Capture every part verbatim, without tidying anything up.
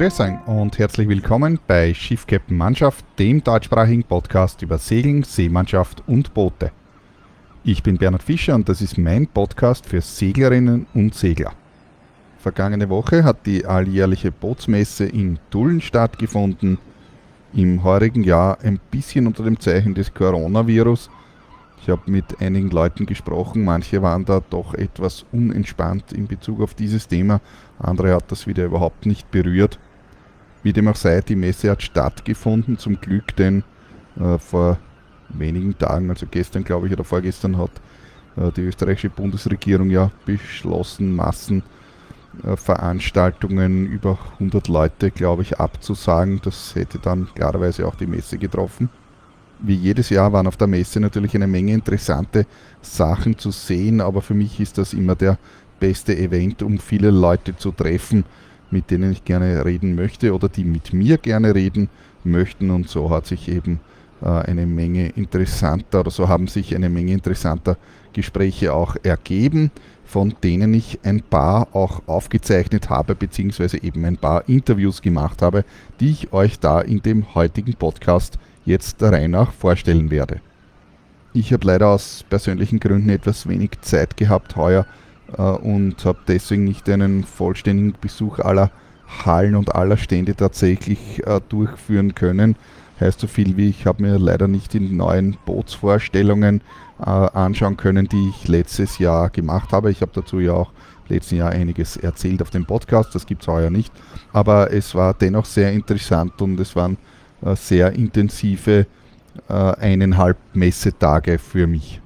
Grüß euch und herzlich willkommen bei Schiff Captain Mannschaft, dem deutschsprachigen Podcast über Segeln, Seemannschaft und Boote. Ich bin Bernhard Fischer und das ist mein Podcast für Seglerinnen und Segler. Vergangene Woche hat die alljährliche Bootsmesse in Tulln stattgefunden. Im heurigen Jahr ein bisschen unter dem Zeichen des Coronavirus. Ich habe mit einigen Leuten gesprochen, manche waren da doch etwas unentspannt in Bezug auf dieses Thema, andere hat das wieder überhaupt nicht berührt. Wie dem auch sei, die Messe hat stattgefunden, zum Glück, denn äh, vor wenigen Tagen, also gestern glaube ich oder vorgestern, hat äh, die österreichische Bundesregierung ja beschlossen, Massenveranstaltungen äh, über hundert Leute, glaube ich, abzusagen. Das hätte dann klarerweise auch die Messe getroffen. Wie jedes Jahr waren auf der Messe natürlich eine Menge interessante Sachen zu sehen, aber für mich ist das immer der beste Event, um viele Leute zu treffen, mit denen ich gerne reden möchte oder die mit mir gerne reden möchten, und so hat sich eben äh, eine Menge interessanter oder so haben sich eine Menge interessanter Gespräche auch ergeben, von denen ich ein paar auch aufgezeichnet habe, beziehungsweise eben ein paar Interviews gemacht habe, die ich euch da in dem heutigen Podcast jetzt der Reihe nach vorstellen werde. Ich habe leider aus persönlichen Gründen etwas wenig Zeit gehabt heuer äh, und habe deswegen nicht einen vollständigen Besuch aller Hallen und aller Stände tatsächlich äh, durchführen können. Heißt so viel wie, ich habe mir leider nicht die neuen Bootsvorstellungen äh, anschauen können, die ich letztes Jahr gemacht habe. Ich habe dazu ja auch letzten Jahr einiges erzählt auf dem Podcast, das gibt es heuer nicht. Aber es war dennoch sehr interessant und es waren äh, sehr intensive äh, eineinhalb Messetage für mich.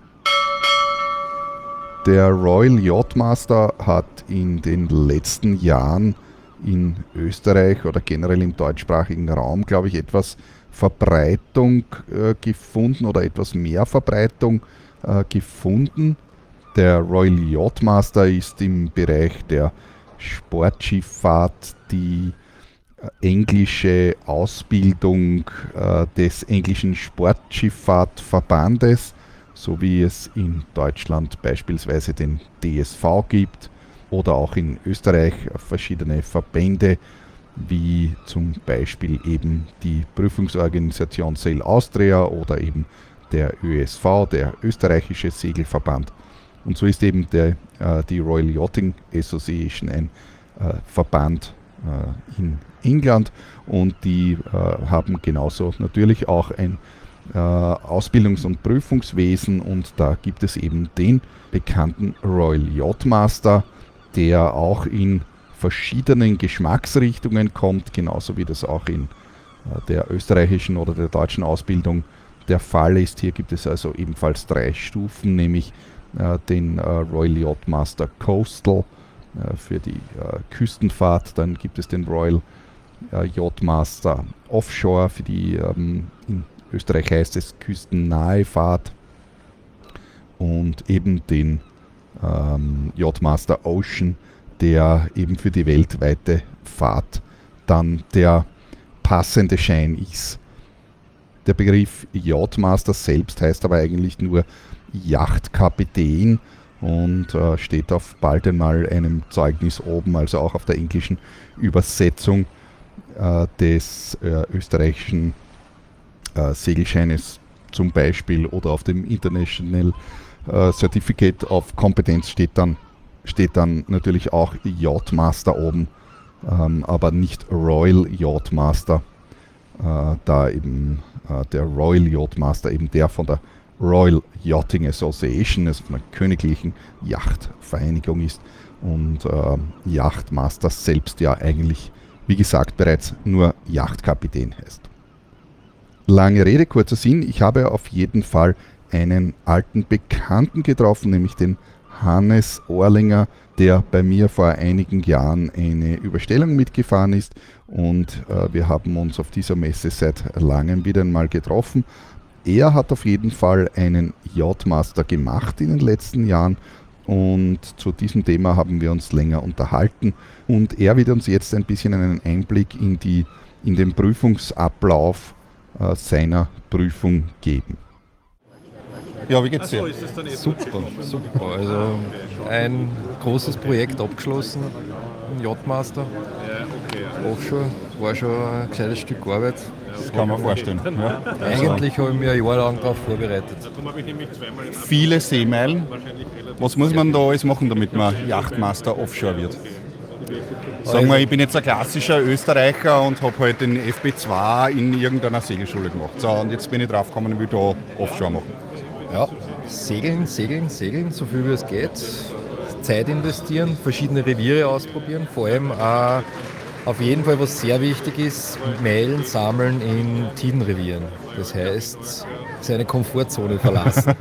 Der Royal Yachtmaster hat in den letzten Jahren in Österreich oder generell im deutschsprachigen Raum, glaube ich, etwas Verbreitung äh, gefunden oder etwas mehr Verbreitung äh, gefunden. Der Royal Yachtmaster ist im Bereich der Sportschifffahrt die äh, englische Ausbildung äh, des englischen Sportschifffahrtverbandes, so wie es in Deutschland beispielsweise den D S V gibt oder auch in Österreich verschiedene Verbände, wie zum Beispiel eben die Prüfungsorganisation Sail Austria oder eben der Ö S V, der österreichische Segelverband. Und so ist eben der, äh, die Royal Yachting Association ein äh, Verband äh, in England, und die äh, haben genauso natürlich auch ein äh, Ausbildungs- und Prüfungswesen, und da gibt es eben den bekannten Royal Yachtmaster, der auch in verschiedenen Geschmacksrichtungen kommt, genauso wie das auch in äh, der österreichischen oder der deutschen Ausbildung der Fall ist. Hier gibt es also ebenfalls drei Stufen, nämlich äh, den äh, Royal Yachtmaster Coastal äh, für die äh, Küstenfahrt, dann gibt es den Royal äh, Yachtmaster Offshore für die, ähm, in Österreich heißt es küstennahe Fahrt, und eben den ähm, Yachtmaster Ocean, der eben für die weltweite Fahrt dann der passende Schein ist. Der Begriff Yachtmaster selbst heißt aber eigentlich nur Yachtkapitän und äh, steht auf bald einmal einem Zeugnis oben, also auch auf der englischen Übersetzung äh, des äh, österreichischen äh, Segelscheines zum Beispiel, oder auf dem International äh, Certificate of Competence steht dann steht dann natürlich auch Yachtmaster oben, ähm, aber nicht Royal Yachtmaster, äh, da eben äh, der Royal Yachtmaster eben der von der Royal Yachting Association, also von der königlichen Yachtvereinigung ist, und äh, Yachtmaster selbst ja eigentlich, wie gesagt, bereits nur Yachtkapitän heißt. Lange Rede, kurzer Sinn, ich habe auf jeden Fall einen alten Bekannten getroffen, nämlich den Hannes Orlinger, der bei mir vor einigen Jahren eine Überstellung mitgefahren ist, und äh, wir haben uns auf dieser Messe seit langem wieder einmal getroffen. Er hat auf jeden Fall einen Yachtmaster gemacht in den letzten Jahren, und zu diesem Thema haben wir uns länger unterhalten, und er wird uns jetzt ein bisschen einen Einblick in, die, in den Prüfungsablauf äh, seiner Prüfung geben. Ja, wie geht's dir? Super, super. Also ein großes Projekt abgeschlossen, ein Yachtmaster. Offshore war schon ein gescheites Stück Arbeit. Das kann man vorstellen. Ja. Eigentlich habe ich mich ein Jahr lang darauf vorbereitet. Viele Seemeilen. Was muss man da alles machen, damit man Yachtmaster Offshore wird? Sagen wir, ich bin jetzt ein klassischer Österreicher und habe halt den F B zwei in irgendeiner Segelschule gemacht. So, und jetzt bin ich drauf gekommen und will da Offshore machen. Ja, segeln, segeln, segeln, so viel wie es geht. Zeit investieren, verschiedene Reviere ausprobieren, vor allem auch auf jeden Fall, was sehr wichtig ist, Meilen sammeln in Tidenrevieren. Das heißt, seine Komfortzone verlassen.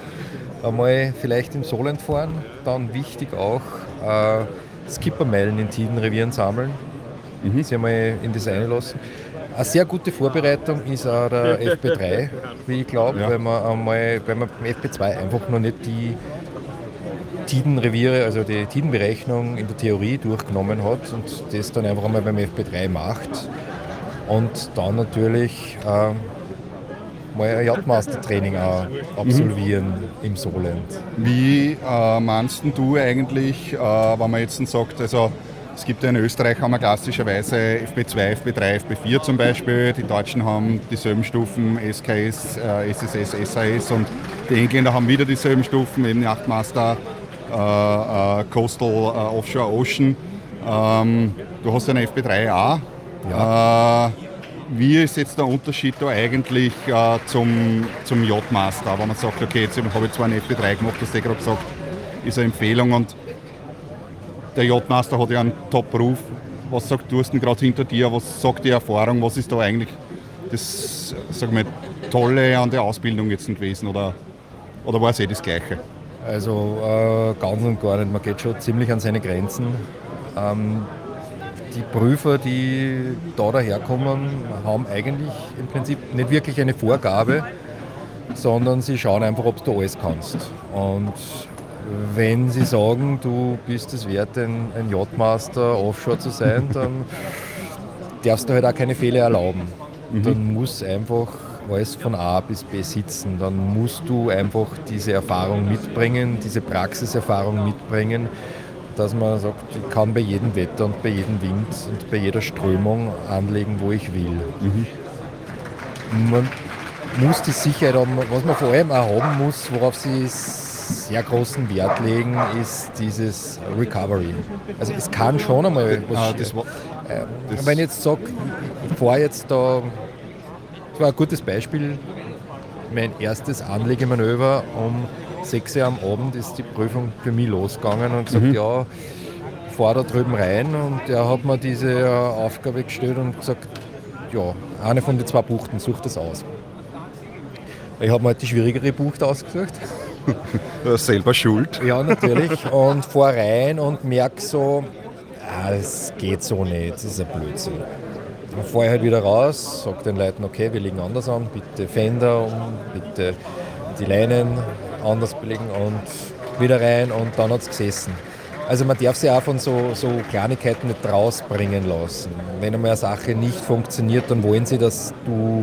Einmal vielleicht im Solent fahren, dann wichtig auch äh, Skippermeilen in Tidenrevieren sammeln, mhm. sich einmal in das einlassen. Eine sehr gute Vorbereitung ist auch der F B drei, wie ich glaube, ja. weil man einmal, weil man beim F B zwei einfach noch nicht die Tidenreviere, also die Tidenberechnung in der Theorie durchgenommen hat und das dann einfach einmal beim F B drei macht. Und dann natürlich äh, mal ein Yachtmaster-Training auch absolvieren mhm. im Solent. Wie äh, meinst du eigentlich, äh, wenn man jetzt sagt, also es gibt ja in Österreich haben wir klassischerweise F B zwei, F B drei, F B vier zum Beispiel. Die Deutschen haben dieselben Stufen, S K S, äh, S S S, S A S und die Engländer haben wieder dieselben Stufen, eben Yachtmaster, äh, äh, Coastal, äh, Offshore Ocean. Ähm, du hast einen F B drei A. Ja. Äh, wie ist jetzt der Unterschied da eigentlich äh, zum, zum Yachtmaster? Wenn man sagt, okay, jetzt habe ich zwar einen F B drei gemacht, das hast du gerade gesagt, ist eine Empfehlung und der Yachtmaster hat ja einen Top-Ruf. Was sagt du denn gerade hinter dir? Was sagt die Erfahrung? Was ist da eigentlich das sag mal, Tolle an der Ausbildung jetzt gewesen? Oder, oder war es eh das Gleiche? Also äh, ganz und gar nicht. Man geht schon ziemlich an seine Grenzen. Ähm, die Prüfer, die da daherkommen, haben eigentlich im Prinzip nicht wirklich eine Vorgabe, sondern sie schauen einfach, ob du alles kannst. Und wenn sie sagen, du bist es wert, ein, ein Yachtmaster Offshore zu sein, dann darfst du halt auch keine Fehler erlauben. Mhm. Dann muss einfach alles von A bis B sitzen. Dann musst du einfach diese Erfahrung mitbringen, diese Praxiserfahrung mitbringen, dass man sagt, ich kann bei jedem Wetter und bei jedem Wind und bei jeder Strömung anlegen, wo ich will. Mhm. Man muss die Sicherheit haben, was man vor allem auch haben muss, worauf sie sehr großen Wert legen, ist dieses Recovery. Also es kann schon einmal was ah, das war, äh, das wenn ich jetzt sage, ich fahre jetzt da, das war ein gutes Beispiel, mein erstes Anlegemanöver um sechs Uhr am Abend ist die Prüfung für mich losgegangen und gesagt, mhm. ja, ich fahre da drüben rein und er hat mir diese Aufgabe gestellt und gesagt, ja, eine von den zwei Buchten, such das aus. Ich habe mir halt die schwierigere Bucht ausgesucht. Du hast selber schuld. Ja, natürlich. Und fahre rein und merke so, ah, das geht so nicht, das ist ein Blödsinn. Dann fahre ich halt wieder raus, sage den Leuten, okay, wir legen anders an, bitte Fender um, bitte die Leinen anders belegen und wieder rein und dann hat es gesessen. Also man darf sich auch von so, so Kleinigkeiten nicht rausbringen lassen. Wenn einmal eine Sache nicht funktioniert, dann wollen sie, dass du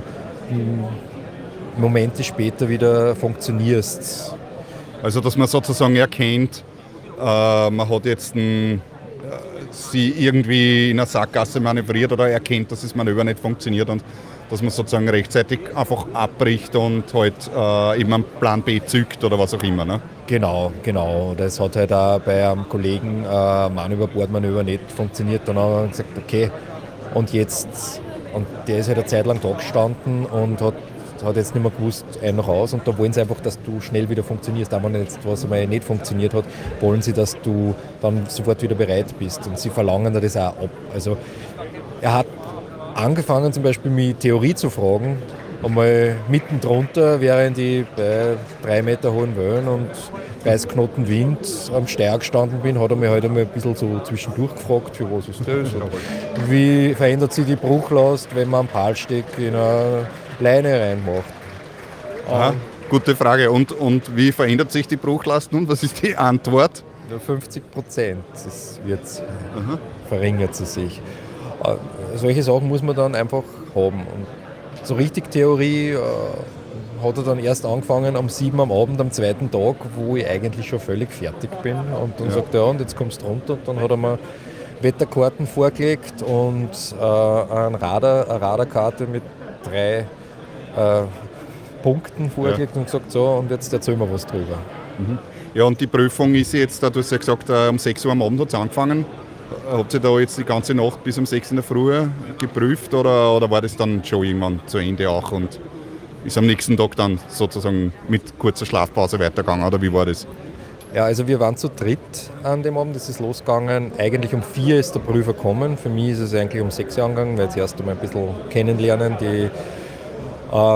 Momente später wieder funktionierst. Also dass man sozusagen erkennt, äh, man hat jetzt ein, äh, sie irgendwie in einer Sackgasse manövriert oder erkennt, dass das Manöver nicht funktioniert und dass man sozusagen rechtzeitig einfach abbricht und halt äh, eben einen Plan B zückt oder was auch immer. Ne? Genau, genau. Das hat halt auch bei einem Kollegen äh, Mann über Bordmanöver nicht funktioniert. Dann haben wir gesagt, okay, und jetzt, und der ist halt eine Zeit lang da gestanden und hat hat jetzt nicht mehr gewusst, ein noch aus und da wollen sie einfach, dass du schnell wieder funktionierst. Auch wenn jetzt was einmal nicht funktioniert hat, wollen sie, dass du dann sofort wieder bereit bist und sie verlangen das auch ab. Also er hat angefangen zum Beispiel mit Theorie zu fragen, einmal mitten drunter, während ich bei drei Meter hohen Wellen und dreißig Knoten Wind am Steier gestanden bin, hat er mich halt einmal ein bisschen so zwischendurch gefragt, für was ist das? Und wie verändert sich die Bruchlast, wenn man einen Palsteck in eine Leine reinmacht. Aha, gute Frage. Und, und wie verändert sich die Bruchlast nun? Was ist die Antwort? Ja, fünfzig Prozent wird Aha. verringert sie sich. Äh, solche Sachen muss man dann einfach haben. Und so richtig Theorie äh, hat er dann erst angefangen am sieben am Abend, am zweiten Tag, wo ich eigentlich schon völlig fertig bin. Und dann ja. sagt er, ja, und jetzt kommst du runter. Und dann hat er mir Wetterkarten vorgelegt und äh, ein Radar, eine Radarkarte mit drei äh, Punkten vorgelegt ja. und gesagt, so, und jetzt erzählen wir was drüber. Mhm. Ja, und die Prüfung ist jetzt, du hast ja gesagt, um sechs Uhr am Abend hat es angefangen. Habt ihr da jetzt die ganze Nacht bis um sechs in der Früh geprüft oder, oder war das dann schon irgendwann zu Ende auch und ist am nächsten Tag dann sozusagen mit kurzer Schlafpause weitergegangen oder wie war das? Ja, also wir waren zu dritt an dem Abend, es ist losgegangen. Eigentlich um vier ist der Prüfer gekommen. Für mich ist es eigentlich um sechs Uhr angegangen, weil jetzt erst einmal ein bisschen kennenlernen, die äh,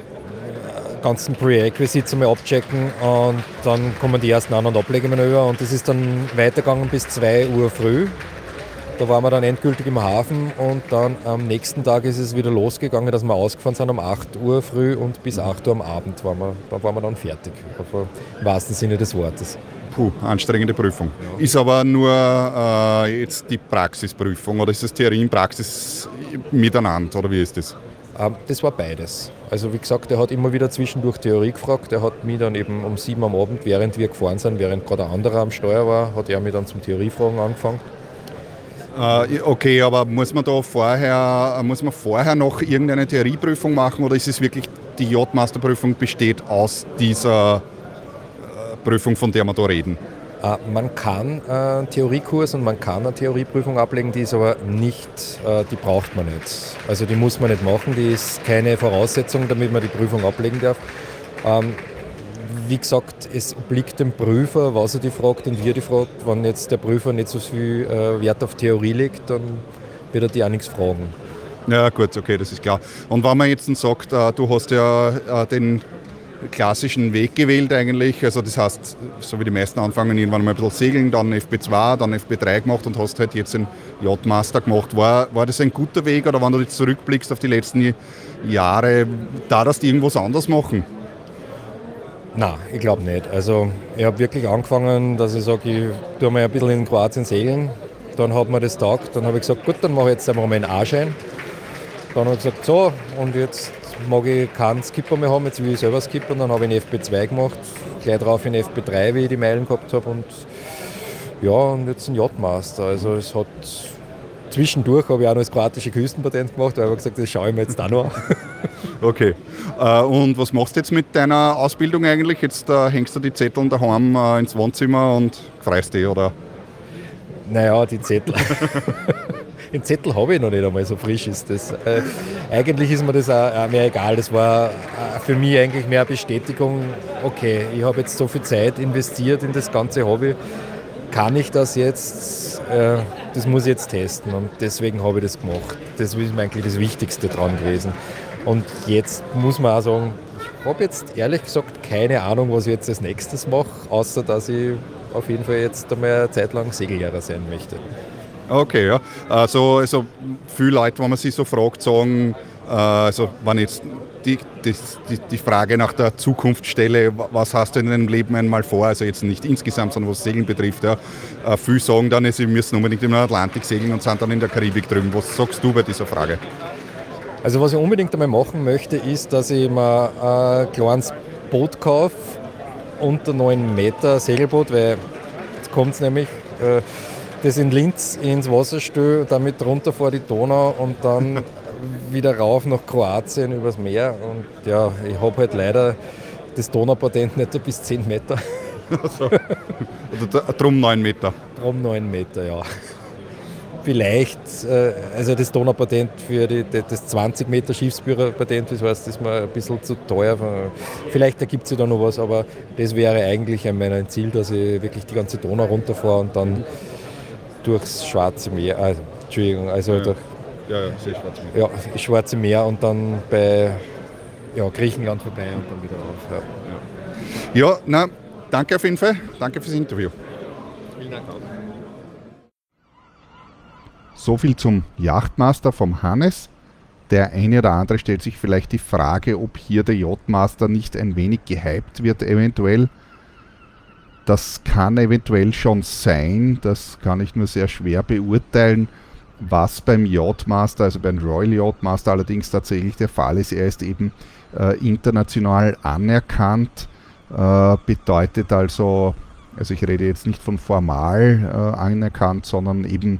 ganzen Prerequisites einmal abchecken und dann kommen die ersten An- und Ablegemanöver und das ist dann weitergegangen bis zwei Uhr früh. Da waren wir dann endgültig im Hafen und dann am nächsten Tag ist es wieder losgegangen, dass wir ausgefahren sind um acht Uhr früh und bis acht Uhr am Abend waren wir, da waren wir dann fertig, also im wahrsten Sinne des Wortes. Puh, anstrengende Prüfung. Ja. Ist aber nur äh, jetzt die Praxisprüfung oder ist das Theorie und Praxis miteinander oder wie ist das? Das war beides. Also wie gesagt, er hat immer wieder zwischendurch Theorie gefragt. Er hat mich dann eben um sieben am Abend, während wir gefahren sind, während gerade ein anderer am Steuer war, hat er mich dann zum Theoriefragen angefangen. Äh, okay, aber muss man da vorher, muss man vorher noch irgendeine Theorieprüfung machen oder ist es wirklich, die Yachtmaster-Prüfung besteht aus dieser äh, Prüfung, von der wir da reden? Uh, man kann äh, einen Theoriekurs und man kann eine Theorieprüfung ablegen, die ist aber nicht, äh, die braucht man nicht. Also die muss man nicht machen, die ist keine Voraussetzung, damit man die Prüfung ablegen darf. Ähm, wie gesagt, es obliegt dem Prüfer, was er die fragt und wie er die fragt. Wenn jetzt der Prüfer nicht so viel äh, Wert auf Theorie legt, dann wird er die auch nichts fragen. Ja gut, okay, das ist klar. Und wenn man jetzt sagt, äh, du hast ja äh, den klassischen Weg gewählt eigentlich, also das heißt, so wie die meisten anfangen, irgendwann mal ein bisschen segeln, dann F B zwei, dann F B drei gemacht und hast halt jetzt den Yachtmaster gemacht. War, war das ein guter Weg oder wenn du jetzt zurückblickst auf die letzten Jahre, da dass die irgendwas anders machen? Nein, ich glaube nicht. Also ich habe wirklich angefangen, dass ich sage, ich tue mal ein bisschen in Kroatien segeln. Dann hat mir das taugt. Dann habe ich gesagt, gut, dann mache ich jetzt einmal meinen A-Schein. Dann habe ich gesagt, so, und jetzt mag ich keinen Skipper mehr haben, jetzt will ich selber skippern. Dann habe ich einen F B zwei gemacht, gleich drauf in F B drei, wie ich die Meilen gehabt habe. Und ja, und jetzt ein Yachtmaster. Also es hat zwischendurch habe ich auch noch das kroatische Küstenpatent gemacht, weil ich gesagt habe, das schaue ich mir jetzt auch noch an. Okay. Äh, und was machst du jetzt mit deiner Ausbildung eigentlich? Jetzt äh, hängst du die Zettel daheim äh, ins Wohnzimmer und freust dich, oder? Naja, die Zettel. Den Zettel habe ich noch nicht einmal, so frisch ist das. Äh, eigentlich ist mir das auch, auch mehr egal. Das war äh, für mich eigentlich mehr eine Bestätigung, okay, ich habe jetzt so viel Zeit investiert in das ganze Hobby. Kann ich das jetzt, äh, das muss ich jetzt testen und deswegen habe ich das gemacht. Das ist mir eigentlich das Wichtigste dran gewesen. Und jetzt muss man auch sagen, ich habe jetzt ehrlich gesagt keine Ahnung, was ich jetzt als nächstes mache, außer dass ich auf jeden Fall jetzt einmal eine Zeit lang Segellehrer sein möchte. Okay, ja. Also, also viele Leute, wenn man sie so fragt, sagen, äh, also wenn jetzt die, die, die Frage nach der Zukunft stelle, was hast du in deinem Leben einmal vor, also jetzt nicht insgesamt, sondern was Segeln betrifft, ja, äh, viele sagen dann, sie müssen unbedingt im Atlantik segeln und sind dann in der Karibik drüben. Was sagst du bei dieser Frage? Also was ich unbedingt einmal machen möchte, ist, dass ich mir ein kleines Boot kaufe, unter neun Meter Segelboot, weil jetzt kommt es nämlich, äh, das in Linz ins Wasser stelle, damit runter vor die Donau und dann wieder rauf nach Kroatien übers Meer. Und ja, ich habe halt leider das Donaupatent nicht bis zehn Meter. Also, also drum neun Meter. Drum neun Meter, ja. Vielleicht, äh, also das Donaupatent für die, das zwanzig Meter Schiffsführerpatent, das heißt, das ist mir ein bisschen zu teuer. Vielleicht ergibt sich da noch was, aber das wäre eigentlich mein Ziel, dass ich wirklich die ganze Donau runterfahre und dann durchs Schwarze Meer, äh, Entschuldigung, also ja. durch Ja, ja, sehr Schwarze Meer. Ja, Schwarze Meer und dann bei ja, Griechenland vorbei und dann wieder auf. Ja, ja na, danke auf jeden Fall. Danke fürs Interview. Vielen Dank auch. So viel zum Yachtmaster vom Hannes. Der eine oder andere stellt sich vielleicht die Frage, ob hier der Yachtmaster nicht ein wenig gehypt wird eventuell. Das kann eventuell schon sein, das kann ich nur sehr schwer beurteilen. Was beim Yachtmaster, also beim Royal Yachtmaster allerdings tatsächlich der Fall ist, er ist eben äh, international anerkannt, äh, bedeutet also, also ich rede jetzt nicht von formal äh, anerkannt, sondern eben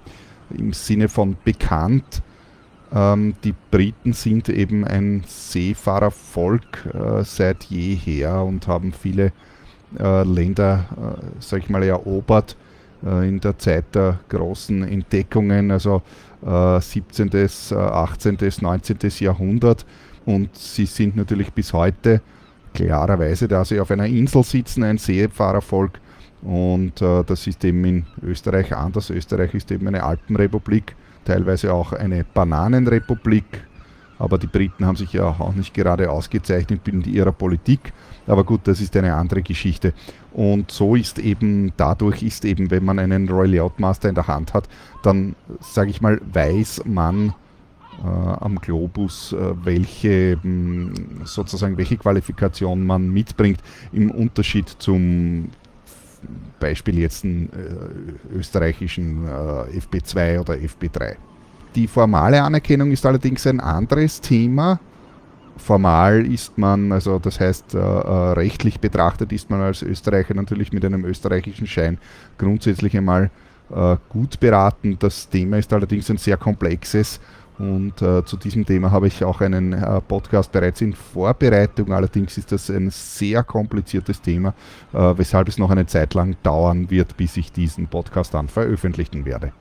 im Sinne von bekannt. Ähm, die Briten sind eben ein Seefahrervolk äh, seit jeher und haben viele äh, Länder, äh, sag ich mal, erobert äh, in der Zeit der großen Entdeckungen, also äh, siebzehntes., achtzehntes., neunzehntes. Jahrhundert. Und sie sind natürlich bis heute klarerweise, da sie auf einer Insel sitzen, ein Seefahrervolk. Und äh, das ist eben in Österreich anders. Österreich ist eben eine Alpenrepublik, teilweise auch eine Bananenrepublik. Aber die Briten haben sich ja auch nicht gerade ausgezeichnet in ihrer Politik. Aber gut, das ist eine andere Geschichte. Und so ist eben, dadurch ist eben, wenn man einen Royal Yacht Master in der Hand hat, dann, sage ich mal, weiß man äh, am Globus, äh, welche mh, sozusagen welche Qualifikation man mitbringt, im Unterschied zum Beispiel jetzt einen äh, österreichischen äh, F B zwei oder F B drei. Die formale Anerkennung ist allerdings ein anderes Thema. Formal ist man, also das heißt äh, äh, rechtlich betrachtet, ist man als Österreicher natürlich mit einem österreichischen Schein grundsätzlich einmal äh, gut beraten. Das Thema ist allerdings ein sehr komplexes und äh, zu diesem Thema habe ich auch einen äh, Podcast bereits in Vorbereitung. Allerdings ist das ein sehr kompliziertes Thema, äh, weshalb es noch eine Zeit lang dauern wird, bis ich diesen Podcast dann veröffentlichen werde.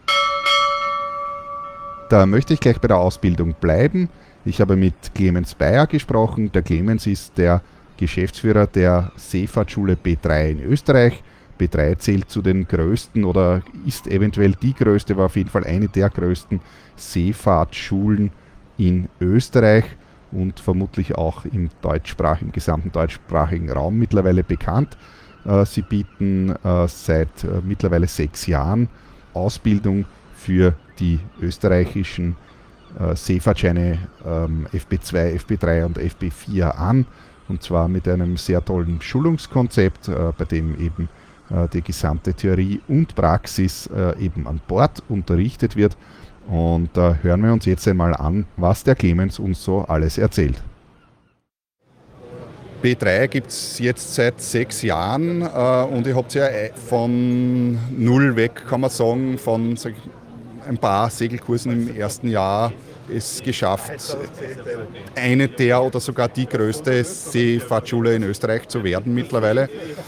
Da möchte ich gleich bei der Ausbildung bleiben. Ich habe mit Clemens Bayer gesprochen. Der Clemens ist der Geschäftsführer der Seefahrtschule B drei in Österreich. B drei zählt zu den größten oder ist eventuell die größte, war auf jeden Fall eine der größten Seefahrtschulen in Österreich und vermutlich auch im deutschsprachigen, im gesamten deutschsprachigen Raum mittlerweile bekannt. Sie bieten seit mittlerweile sechs Jahren Ausbildung für die österreichischen Seefahrtscheine F B zwei, F B drei und F B vier an, und zwar mit einem sehr tollen Schulungskonzept, bei dem eben die gesamte Theorie und Praxis eben an Bord unterrichtet wird. Und da hören wir uns jetzt einmal an, was der Clemens uns so alles erzählt. B drei gibt es jetzt seit sechs Jahren äh, und ihr habt ja von null weg, kann man sagen, von sag ich, ein paar Segelkursen im ersten Jahr es geschafft, eine der oder sogar die größte Seefahrtschule in Österreich zu werden mittlerweile.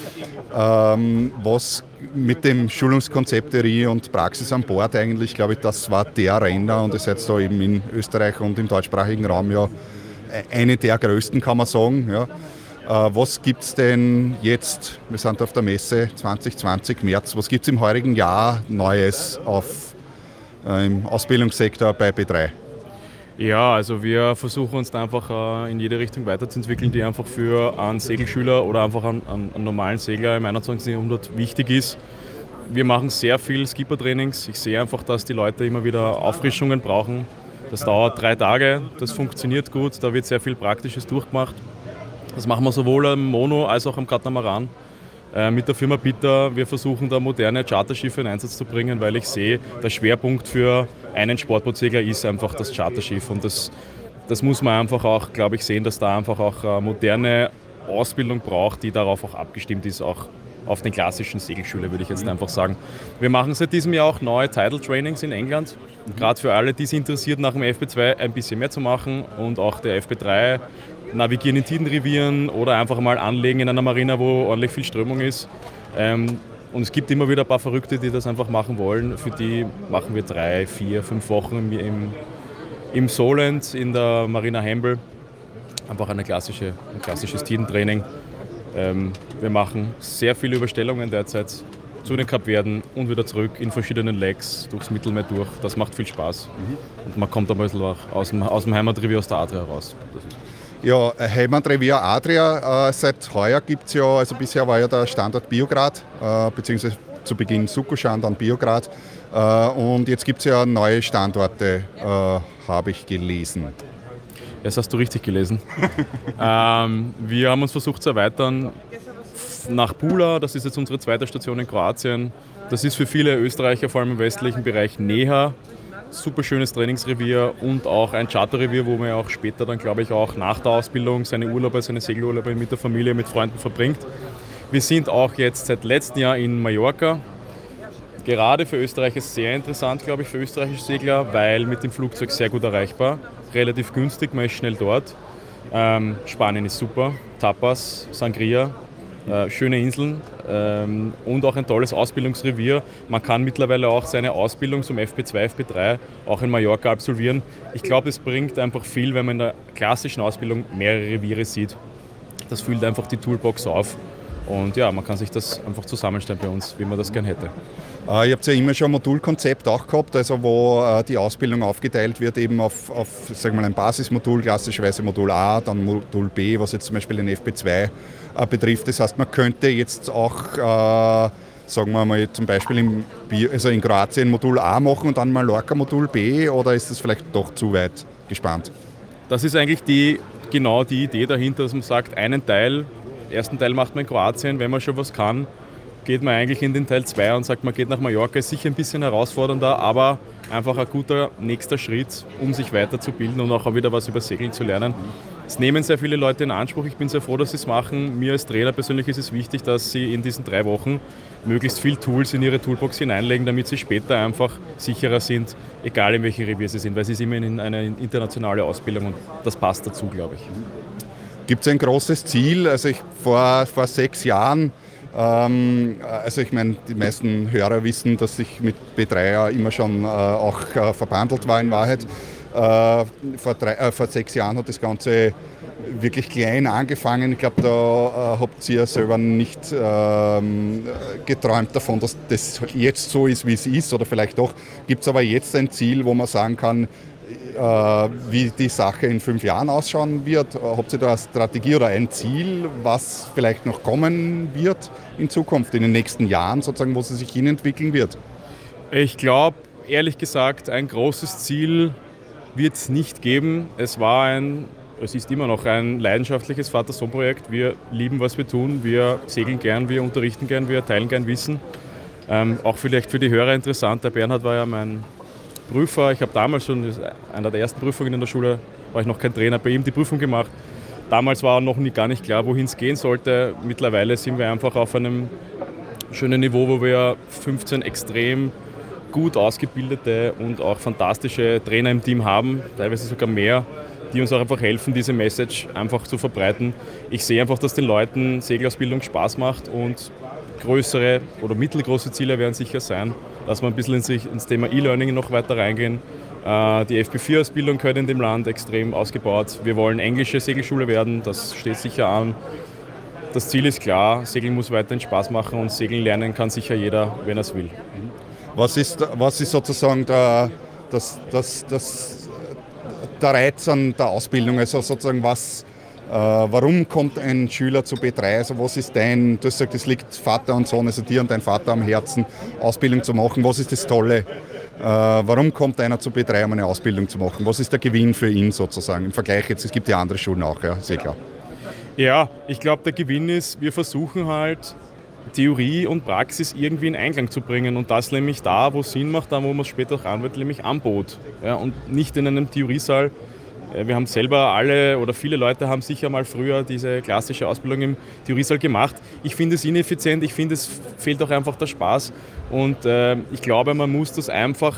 Ähm, was mit dem Schulungskonzept Theorie und Praxis an Bord eigentlich, glaube ich, das war der Renner und ihr seid da eben in Österreich und im deutschsprachigen Raum ja eine der größten, kann man sagen. Ja. Äh, was gibt es denn jetzt, wir sind auf der Messe zwanzig zwanzig März, was gibt es im heurigen Jahr Neues auf, äh, im Ausbildungssektor bei B drei? Ja, also wir versuchen uns da einfach äh, in jede Richtung weiterzuentwickeln, die einfach für einen Segelschüler oder einfach einen, einen normalen Segler im einundzwanzigsten Jahrhundert wichtig ist. Wir machen sehr viel Skipper-Trainings. Ich sehe einfach, dass die Leute immer wieder Auffrischungen brauchen. Das dauert drei Tage, das funktioniert gut, da wird sehr viel Praktisches durchgemacht. Das machen wir sowohl am Mono als auch am Katamaran. Äh, mit der Firma Bitter, wir versuchen da moderne Charterschiffe in Einsatz zu bringen, weil ich sehe, der Schwerpunkt für einen Sportbootsegler ist einfach das Charterschiff. Und das, das muss man einfach auch, glaube ich, sehen, dass da einfach auch eine moderne Ausbildung braucht, die darauf auch abgestimmt ist, auch auf den klassischen Segelschule, würde ich jetzt einfach sagen. Wir machen seit diesem Jahr auch neue Tidal Trainings in England, gerade für alle, die es interessiert, nach dem F B zwei ein bisschen mehr zu machen und auch der F B drei navigieren in Tidenrevieren oder einfach mal anlegen in einer Marina, wo ordentlich viel Strömung ist. Ähm, und es gibt immer wieder ein paar Verrückte, die das einfach machen wollen. Für die machen wir drei, vier, fünf Wochen im, im, im Solent in der Marina Hambel. Einfach eine klassische, ein klassisches Tidentraining. Ähm, wir machen sehr viele Überstellungen derzeit zu den Kapverden und wieder zurück in verschiedenen Legs durchs Mittelmeer durch. Das macht viel Spaß. Mhm. Und man kommt ein bisschen auch aus dem, aus dem Heimatrevier, aus der Adria raus. Ja, Heimatrevier Adria, äh, seit heuer gibt es ja, also bisher war ja der Standort Biograd, äh, beziehungsweise zu Beginn Succoschan, dann Biograd. Äh, und jetzt gibt es ja neue Standorte, äh, habe ich gelesen. Das hast du richtig gelesen. ähm, wir haben uns versucht zu erweitern nach Pula, das ist jetzt unsere zweite Station in Kroatien. Das ist für viele Österreicher, vor allem im westlichen Bereich, näher. Super schönes Trainingsrevier und auch ein Charterrevier, wo man ja auch später dann, glaube ich, auch nach der Ausbildung seine Urlaube, seine Segelurlaube mit der Familie, mit Freunden verbringt. Wir sind auch jetzt seit letztem Jahr in Mallorca. Gerade für Österreich ist es sehr interessant, glaube ich, für österreichische Segler, weil mit dem Flugzeug sehr gut erreichbar, relativ günstig, man ist schnell dort. Ähm, Spanien ist super, Tapas, Sangria, äh, schöne Inseln ähm, und auch ein tolles Ausbildungsrevier. Man kann mittlerweile auch seine Ausbildung zum F P zwei, F P drei auch in Mallorca absolvieren. Ich glaube, es bringt einfach viel, wenn man in der klassischen Ausbildung mehrere Reviere sieht. Das füllt einfach die Toolbox auf. Und ja, man kann sich das einfach zusammenstellen bei uns, wie man das gern hätte. Äh, ihr habt ja immer schon ein Modulkonzept auch gehabt, also wo äh, die Ausbildung aufgeteilt wird eben auf, auf sagen wir mal, ein Basismodul, klassischerweise Modul A, dann Modul B, was jetzt zum Beispiel den F P zwei äh, betrifft. Das heißt, man könnte jetzt auch, äh, sagen wir mal, zum Beispiel im, also in Kroatien Modul A machen und dann Mallorca Modul B, oder ist das vielleicht doch zu weit gespannt? Das ist eigentlich die, genau die Idee dahinter, dass man sagt, einen Teil, den ersten Teil macht man in Kroatien, wenn man schon was kann, geht man eigentlich in den Teil zwei und sagt, man geht nach Mallorca. Ist sicher ein bisschen herausfordernder, aber einfach ein guter nächster Schritt, um sich weiterzubilden und auch wieder was über Segeln zu lernen. Es nehmen sehr viele Leute in Anspruch. Ich bin sehr froh, dass sie es machen. Mir als Trainer persönlich ist es wichtig, dass sie in diesen drei Wochen möglichst viel Tools in ihre Toolbox hineinlegen, damit sie später einfach sicherer sind, egal in welchem Revier sie sind, weil sie ist immer in eine internationale Ausbildung und das passt dazu, glaube ich. Gibt es ein großes Ziel? Also ich vor, vor sechs Jahren, ähm, also ich meine, die meisten Hörer wissen, dass ich mit B drei ja immer schon äh, auch äh, verbandelt war in Wahrheit. Äh, vor, drei, äh, vor sechs Jahren hat das Ganze wirklich klein angefangen. Ich glaube, da äh, habt ihr selber nicht ähm, geträumt davon, dass das jetzt so ist, wie es ist, oder vielleicht doch. Gibt es aber jetzt ein Ziel, wo man sagen kann, äh, wie die Sache in fünf Jahren ausschauen wird? Habt ihr da eine Strategie oder ein Ziel, was vielleicht noch kommen wird in Zukunft, in den nächsten Jahren sozusagen, wo sie sich hinentwickeln wird? Ich glaube, ehrlich gesagt, ein großes Ziel wird es nicht geben. Es war ein, es ist immer noch ein leidenschaftliches Vater-Sohn-Projekt. Wir lieben, was wir tun. Wir segeln gern, wir unterrichten gern, wir teilen gern Wissen. Ähm, auch vielleicht für die Hörer interessant. Der Bernhard war ja mein Prüfer. Ich habe damals schon, einer der ersten Prüfungen in der Schule, war ich noch kein Trainer, bei ihm die Prüfung gemacht. Damals war noch nie, gar nicht klar, wohin es gehen sollte. Mittlerweile sind wir einfach auf einem schönen Niveau, wo wir fünfzehn extrem gut ausgebildete und auch fantastische Trainer im Team haben, teilweise sogar mehr, die uns auch einfach helfen, diese Message einfach zu verbreiten. Ich sehe einfach, dass den Leuten Segelausbildung Spaß macht und größere oder mittelgroße Ziele werden sicher sein, dass wir ein bisschen ins, ins Thema E-Learning noch weiter reingehen. Die F P vier Ausbildung gehört in dem Land extrem ausgebaut. Wir wollen englische Segelschule werden, das steht sicher an. Das Ziel ist klar, Segeln muss weiterhin Spaß machen und Segeln lernen kann sicher jeder, wenn er es will. Was ist, was ist sozusagen der, das, das, das, der Reiz an der Ausbildung? Also sozusagen was, äh, warum kommt ein Schüler zu B drei? Also was ist dein, du hast gesagt, es liegt Vater und Sohn, also dir und dein Vater am Herzen, Ausbildung zu machen. Was ist das Tolle? Äh, warum kommt einer zu B drei, um eine Ausbildung zu machen? Was ist der Gewinn für ihn sozusagen im Vergleich jetzt? Es gibt ja andere Schulen auch, ja, sehr klar. Ja, ich glaube, der Gewinn ist, wir versuchen halt, Theorie und Praxis irgendwie in Einklang zu bringen und das nämlich da, wo es Sinn macht, da wo man es später auch anwendet, nämlich am Boot, ja, und nicht in einem Theoriesaal. Wir haben selber alle oder viele Leute haben sicher mal früher diese klassische Ausbildung im Theoriesaal gemacht. Ich finde es ineffizient, ich finde es fehlt auch einfach der Spaß und äh, ich glaube, man muss das einfach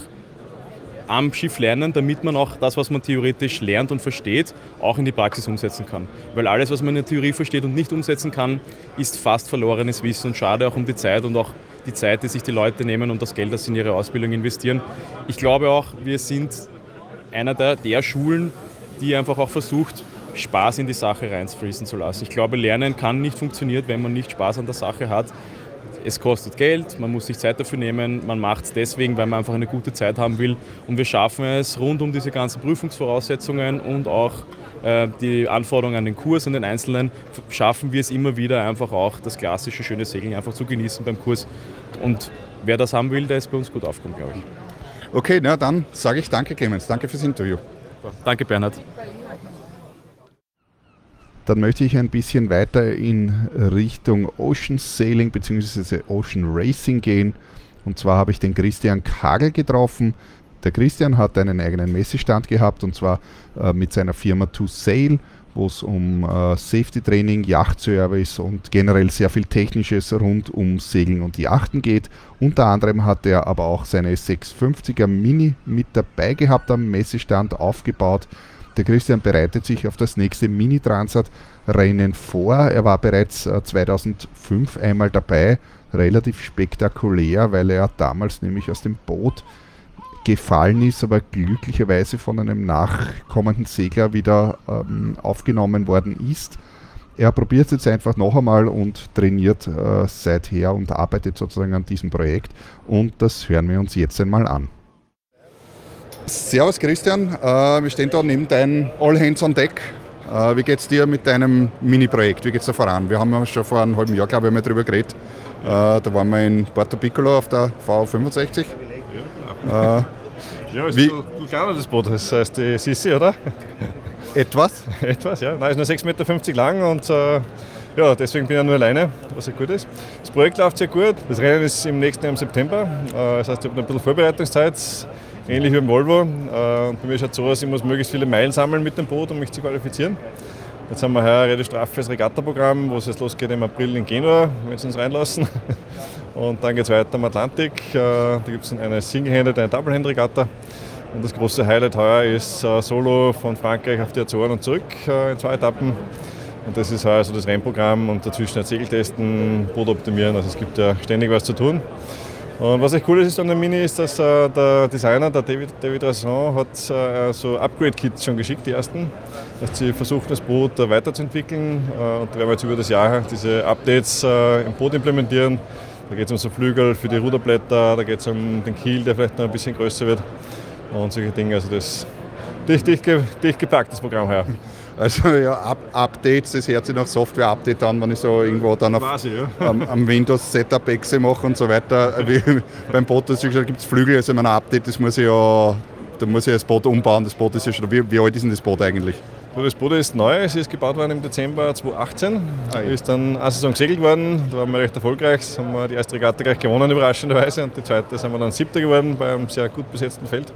am Schiff lernen, damit man auch das, was man theoretisch lernt und versteht, auch in die Praxis umsetzen kann. Weil alles, was man in der Theorie versteht und nicht umsetzen kann, ist fast verlorenes Wissen und schade auch um die Zeit und auch die Zeit, die sich die Leute nehmen und das Geld, das sie in ihre Ausbildung investieren. Ich glaube auch, wir sind einer der, der Schulen, die einfach auch versucht, Spaß in die Sache reinfließen zu lassen. Ich glaube, Lernen kann nicht funktionieren, wenn man nicht Spaß an der Sache hat. Es kostet Geld, man muss sich Zeit dafür nehmen, man macht es deswegen, weil man einfach eine gute Zeit haben will. Und wir schaffen es rund um diese ganzen Prüfungsvoraussetzungen und auch äh, die Anforderungen an den Kurs und den Einzelnen, schaffen wir es immer wieder einfach auch, das klassische schöne Segeln einfach zu genießen beim Kurs. Und wer das haben will, der ist bei uns gut aufgekommen, glaube ich. Okay, na dann sage ich danke, Clemens. Danke fürs Interview. Danke, Bernhard. Dann möchte ich ein bisschen weiter in Richtung Ocean Sailing bzw. Ocean Racing gehen. Und zwar habe ich den Christian Kagel getroffen. Der Christian hat einen eigenen Messestand gehabt und zwar äh, mit seiner Firma To Sail, wo es um äh, Safety-Training, Yachtservice und generell sehr viel Technisches rund um Segeln und Yachten geht. Unter anderem hat er aber auch seine sechshundertfünfziger Mini mit dabei gehabt am Messestand aufgebaut. Der Christian bereitet sich auf das nächste Mini-Transat-Rennen vor. Er war bereits äh, zweitausendfünf einmal dabei, relativ spektakulär, weil er damals nämlich aus dem Boot gefallen ist, aber glücklicherweise von einem nachkommenden Segler wieder ähm, aufgenommen worden ist. Er probiert es jetzt einfach noch einmal und trainiert äh, seither und arbeitet sozusagen an diesem Projekt, und das hören wir uns jetzt einmal an. Servus Christian, äh, wir stehen da neben deinem All Hands on Deck. Äh, wie geht es dir mit deinem Mini-Projekt? Wie geht es da voran? Wir haben ja schon vor einem halben Jahr, glaube ich, mal drüber geredet. Äh, da waren wir in Porto Piccolo auf der V fünfundsechzig. Ja, äh, ja, ist ein bisschen kleiner das Boot, das heißt die Sissi, oder? Etwas? Etwas, ja. Nein, ist nur sechs Komma fünfzig Meter lang und äh, ja, deswegen bin ich nur alleine, was sehr gut ist. Das Projekt läuft sehr gut. Das Rennen ist im nächsten Jahr im September. Äh, das heißt, ich habe noch ein bisschen Vorbereitungszeit, ähnlich wie im Volvo. Äh, und bei mir schaut es so aus, ich muss möglichst viele Meilen sammeln mit dem Boot, um mich zu qualifizieren. Jetzt haben wir heuer ein relativ straffes Regattaprogramm, wo es jetzt losgeht im April in Genua, wenn sie uns reinlassen. Und dann geht es weiter am Atlantik. Äh, da gibt es eine Single-Handed, eine Double-Hand-Regatta. Und das große Highlight heuer ist äh, Solo von Frankreich auf die Azoren und zurück äh, in zwei Etappen. Und das ist heuer so das Rennprogramm, und dazwischen ein Segeltesten, Boot optimieren. Also es gibt ja ständig was zu tun. Und was echt cool ist an der Mini ist, dass äh, der Designer, der David, David Rasson, hat äh, so Upgrade-Kits schon geschickt, die ersten. Dass sie versuchen, das Boot äh, weiterzuentwickeln. Äh, und da werden wir jetzt über das Jahr diese Updates äh, im Boot implementieren. Da geht es um so Flügel für die Ruderblätter, da geht es um den Kiel, der vielleicht noch ein bisschen größer wird. Und solche Dinge. Also das ist dicht, dicht, dicht gepacktes Programm heuer. Also ja, Up Updates, das hört sich nach Software-Update an, wenn ich so irgendwo dann auf, Quasi, ja. am, am Windows-Setup-Exe mache und so weiter. Wie, beim Boot gibt es Flügel, also mein Update, das muss ich ja, da muss ich das Boot umbauen. Das Boot ist ja schon, wie, wie alt ist denn das Boot eigentlich? Das Boot ist neu, es ist gebaut worden im Dezember zweitausendachtzehn. Ah, ja. Ist dann eine Saison gesegelt worden, da waren wir recht erfolgreich. Da haben wir die erste Regatta gleich gewonnen, überraschenderweise. Und die zweite sind wir dann Siebter geworden bei einem sehr gut besetzten Feld.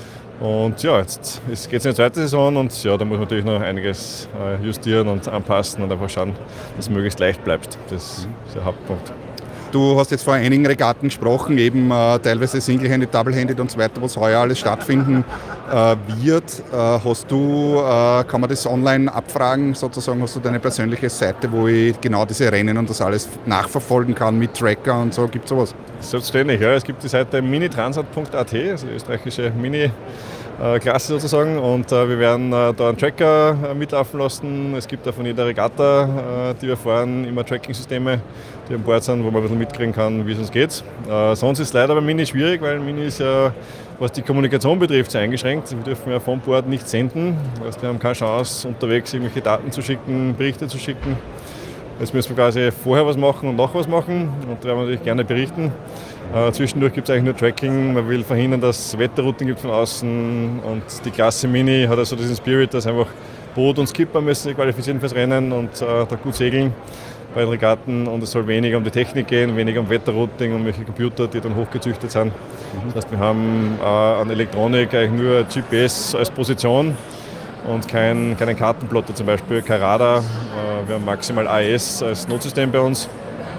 Und ja, jetzt geht es in die zweite Saison, und ja, da muss man natürlich noch einiges justieren und anpassen und einfach schauen, dass es möglichst leicht bleibt. Das ist der Hauptpunkt. Du hast jetzt vor einigen Regatten gesprochen, eben äh, teilweise Single-Handed, Double-Handed und so weiter, was heuer alles stattfinden äh, wird. Äh, hast du, äh, kann man das online abfragen, sozusagen, hast du deine persönliche Seite, wo ich genau diese Rennen und das alles nachverfolgen kann mit Tracker und so, gibt es sowas? Selbstverständlich, ja. Es gibt die Seite minitransat punkt a t, also die österreichische Mini-Klasse sozusagen, und äh, wir werden äh, da einen Tracker äh, mitlaufen lassen. Es gibt da von jeder Regatta, äh, die wir fahren, immer Tracking-Systeme, die an Bord sind, wo man ein bisschen mitkriegen kann, wie es uns geht. Äh, sonst ist es leider bei Mini schwierig, weil Mini ist ja, was die Kommunikation betrifft, sehr eingeschränkt. Wir dürfen ja von Bord nicht senden. Das heißt, wir haben keine Chance, unterwegs irgendwelche Daten zu schicken, Berichte zu schicken. Jetzt müssen wir quasi vorher was machen und nachher was machen, und da werden wir natürlich gerne berichten. Äh, zwischendurch gibt es eigentlich nur Tracking. Man will verhindern, dass es Wetterrouten gibt von außen, und die Klasse Mini hat also diesen Spirit, dass einfach Boot und Skipper müssen sich qualifizieren fürs Rennen und äh, da gut segeln bei den Regatten, und es soll weniger um die Technik gehen, weniger um Wetterrouting und welche Computer, die dann hochgezüchtet sind. Das heißt, wir haben äh, an Elektronik eigentlich nur G P S als Position und kein, keinen Kartenplotter, zum Beispiel kein Radar. Wir haben maximal A E S als Notsystem bei uns.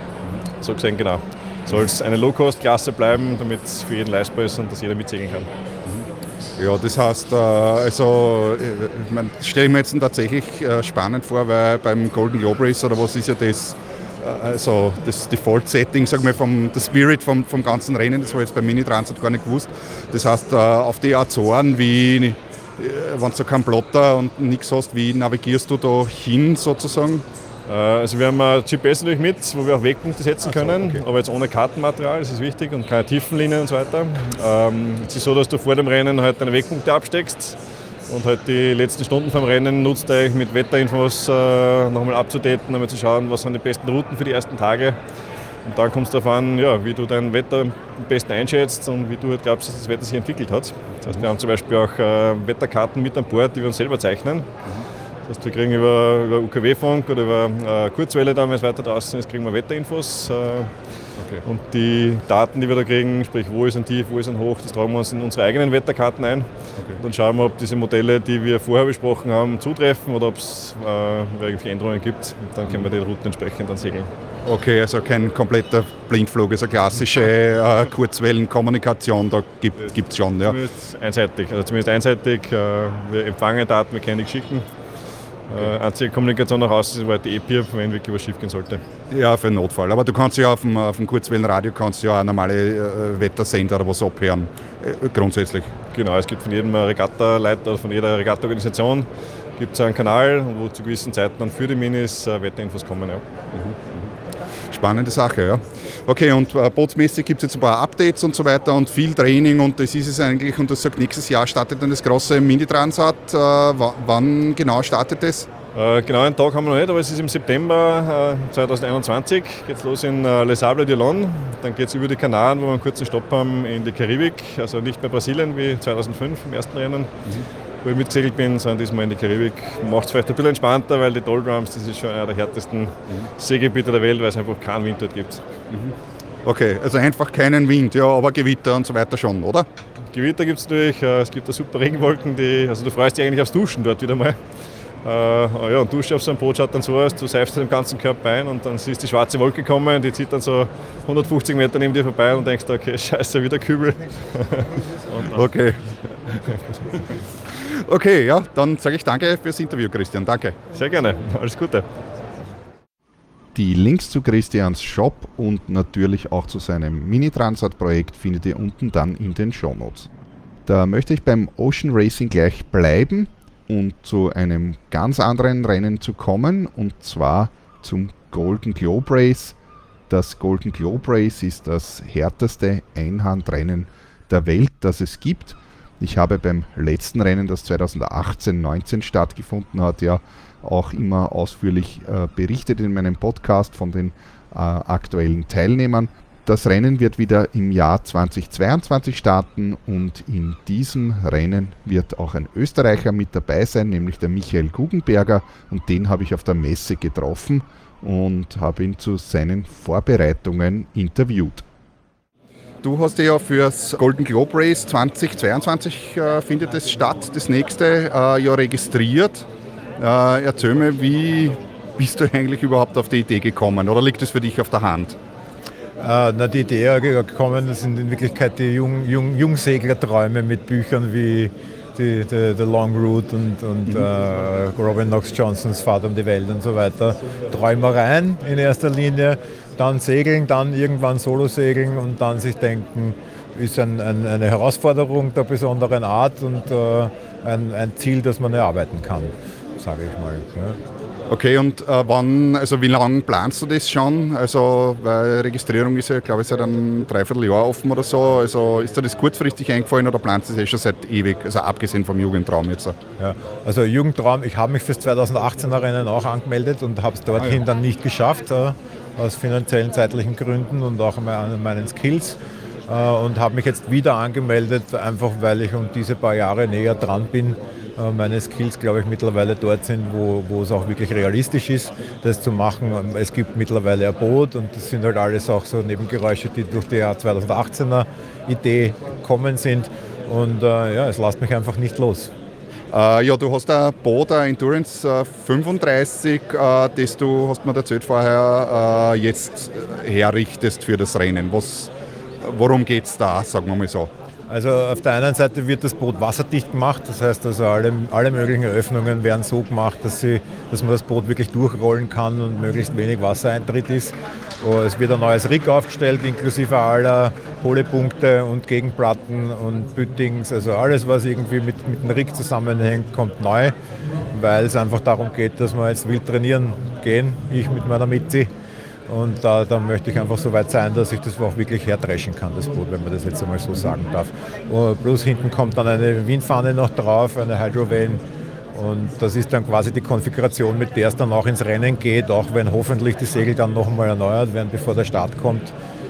So gesehen, genau. Soll es eine Low-Cost-Klasse bleiben, damit es für jeden leistbar ist und dass jeder mitsegeln kann. Ja, das heißt, also, ich meine, das stelle ich mir jetzt tatsächlich spannend vor, weil beim Golden Globe Race oder was ist ja das, also das Default-Setting, sagen wir, vom der Spirit vom, vom ganzen Rennen, das war jetzt beim Mini-Transat gar nicht gewusst. Das heißt, auf die Azoren, wie wenn du keinen Plotter und nichts hast, wie navigierst du da hin sozusagen? Also wir haben ein G P S natürlich mit, wo wir auch Wegpunkte setzen können, so, okay. aber jetzt ohne Kartenmaterial, das ist wichtig, und keine Tiefenlinien und so weiter. Ähm, es ist so, dass du vor dem Rennen halt deine Wegpunkte absteckst und halt die letzten Stunden vom Rennen nutzt eigentlich mit Wetterinfos äh, nochmal abzudaten, einmal zu schauen, was sind die besten Routen für die ersten Tage. Und dann kommt es darauf an, ja, wie du dein Wetter am besten einschätzt und wie du halt glaubst, dass das Wetter sich entwickelt hat. Das heißt, wir haben zum Beispiel auch äh, Wetterkarten mit an Bord, die wir uns selber zeichnen. Das heißt, wir kriegen über, über U K W-Funk oder über äh, Kurzwelle, dann, wenn es weiter draußen ist, kriegen wir Wetterinfos. Äh, okay. Und die Daten, die wir da kriegen, sprich wo ist ein Tief, wo ist ein Hoch, das tragen wir uns in unsere eigenen Wetterkarten ein. Okay. Und dann schauen wir, ob diese Modelle, die wir vorher besprochen haben, zutreffen oder ob es äh, irgendwelche Änderungen gibt. Und dann können wir die Routen entsprechend dann segeln. Okay, also kein kompletter Blindflug, also klassische äh, Kurzwellenkommunikation, da gibt es schon. Ja. Zumindest einseitig, also zumindest einseitig. Äh, wir empfangen Daten, wir können die schicken. Okay. Äh, einzige Kommunikation nach außen ist halt die E P I, wenn wirklich was schief gehen sollte. Ja, für den Notfall. Aber du kannst ja auf dem, auf dem Kurzwellenradio kannst ja auch normale äh, Wettersender oder was abhören, äh, grundsätzlich. Genau, es gibt von jedem Regattaleiter, von jeder Regattaorganisation gibt es einen Kanal, wo zu gewissen Zeiten dann für die Minis äh, Wetterinfos kommen. Ja. Mhm. Spannende Sache, ja. Okay, und äh, bootsmäßig gibt es jetzt ein paar Updates und so weiter und viel Training und das ist es eigentlich und das sagt, nächstes Jahr startet dann das große Mini-Transat. Äh, w- wann genau startet das? Äh, genau einen Tag haben wir noch nicht, aber es ist im September äh, zwanzig einundzwanzig, geht es los in äh, Les Sables d'Olonne, dann geht es über die Kanaren, wo wir einen kurzen Stopp haben in die Karibik, also nicht mehr Brasilien wie zweitausendfünf im ersten Rennen. Mhm. Wo ich mitgesegelt bin, sondern diesmal in die Karibik. Macht es vielleicht ein bisschen entspannter, weil die Doldrums, das ist schon einer der härtesten mhm. Seegebiete der Welt, weil es einfach keinen Wind dort gibt. Mhm. Okay, also einfach keinen Wind, ja, aber Gewitter und so weiter schon, oder? Gewitter gibt es natürlich, es gibt da super Regenwolken, die, also du freust dich eigentlich aufs Duschen dort wieder mal. Äh, ja, und Dusche auf so einem Boot schaut dann so aus, du seifst den ganzen Körper ein und dann siehst die schwarze Wolke kommen, die zieht dann so hundertfünfzig Meter neben dir vorbei und denkst, okay, scheiße, wieder Kübel. Okay. Okay, ja, dann sage ich danke fürs Interview, Christian. Danke. Sehr gerne. Alles Gute. Die Links zu Christians Shop und natürlich auch zu seinem Mini-Transat-Projekt findet ihr unten dann in den Shownotes. Da möchte ich beim Ocean Racing gleich bleiben und zu einem ganz anderen Rennen zu kommen, und zwar zum Golden Globe Race. Das Golden Globe Race ist das härteste Einhandrennen der Welt, das es gibt. Ich habe beim letzten Rennen, das zweitausendachtzehn neunzehn stattgefunden hat, ja auch immer ausführlich äh, berichtet in meinem Podcast von den äh, aktuellen Teilnehmern. Das Rennen wird wieder im Jahr zweitausendzweiundzwanzig starten und in diesem Rennen wird auch ein Österreicher mit dabei sein, nämlich der Michael Guggenberger, und den habe ich auf der Messe getroffen und habe ihn zu seinen Vorbereitungen interviewt. Du hast ja fürs Golden Globe Race zweitausendzweiundzwanzig äh, findet es statt, das nächste, äh, ja registriert. Äh, erzähl mir, wie bist du eigentlich überhaupt auf die Idee gekommen, oder liegt es für dich auf der Hand? Äh, na, die Idee gekommen, das sind in Wirklichkeit die Jung, Jung, Jungseglerträume mit Büchern wie die, die, The Long Route und, und mhm. äh, Robin Knox Johnsons Fahrt um die Welt und so weiter. Träumereien in erster Linie. Dann segeln, dann irgendwann Solo segeln und dann sich denken, ist ein, ein, eine Herausforderung der besonderen Art und äh, ein, ein Ziel, das man erarbeiten kann, sage ich mal. Ja. Okay, und äh, wann, also wie lange planst du das schon? Also, weil Registrierung ist ja, glaube ich, seit einem Dreivierteljahr offen oder so. Also ist dir das kurzfristig eingefallen oder planst du das eh schon seit ewig, also abgesehen vom Jugendtraum jetzt? Ja, also Jugendtraum, ich habe mich fürs zweitausendachtzehner Rennen auch angemeldet und habe es dorthin ah, ja. dann nicht geschafft. Äh, aus finanziellen, zeitlichen Gründen und auch an meinen Skills, äh, und habe mich jetzt wieder angemeldet, einfach weil ich um diese paar Jahre näher dran bin. Äh, meine Skills, glaube ich, mittlerweile dort sind, wo, wo es auch wirklich realistisch ist, das zu machen. Es gibt mittlerweile ein Boot und das sind halt alles auch so Nebengeräusche, die durch die zweitausendachtzehner Idee kommen sind, und äh, ja, es lässt mich einfach nicht los. Uh, ja, du hast ein Boot, ein Endurance uh, fünfunddreißig, uh, das du, hast mir erzählt vorher, uh, jetzt herrichtest für das Rennen. Was, worum geht es da, sagen wir mal so? Also auf der einen Seite wird das Boot wasserdicht gemacht, das heißt also alle, alle möglichen Öffnungen werden so gemacht, dass, sie, dass man das Boot wirklich durchrollen kann und möglichst wenig Wassereintritt ist. Es wird ein neues Rig aufgestellt, inklusive aller Holepunkte und Gegenplatten und Büttings, also alles, was irgendwie mit, mit dem Rig zusammenhängt, kommt neu, weil es einfach darum geht, dass wir jetzt wild trainieren gehen, ich mit meiner Mitzi. Und da, da möchte ich einfach so weit sein, dass ich das auch wirklich herdreschen kann, das Boot, wenn man das jetzt einmal so sagen darf. Und plus hinten kommt dann eine Windfahne noch drauf, eine Hydrovane. Und das ist dann quasi die Konfiguration, mit der es dann auch ins Rennen geht, auch wenn hoffentlich die Segel dann noch einmal erneuert werden, bevor der Start kommt.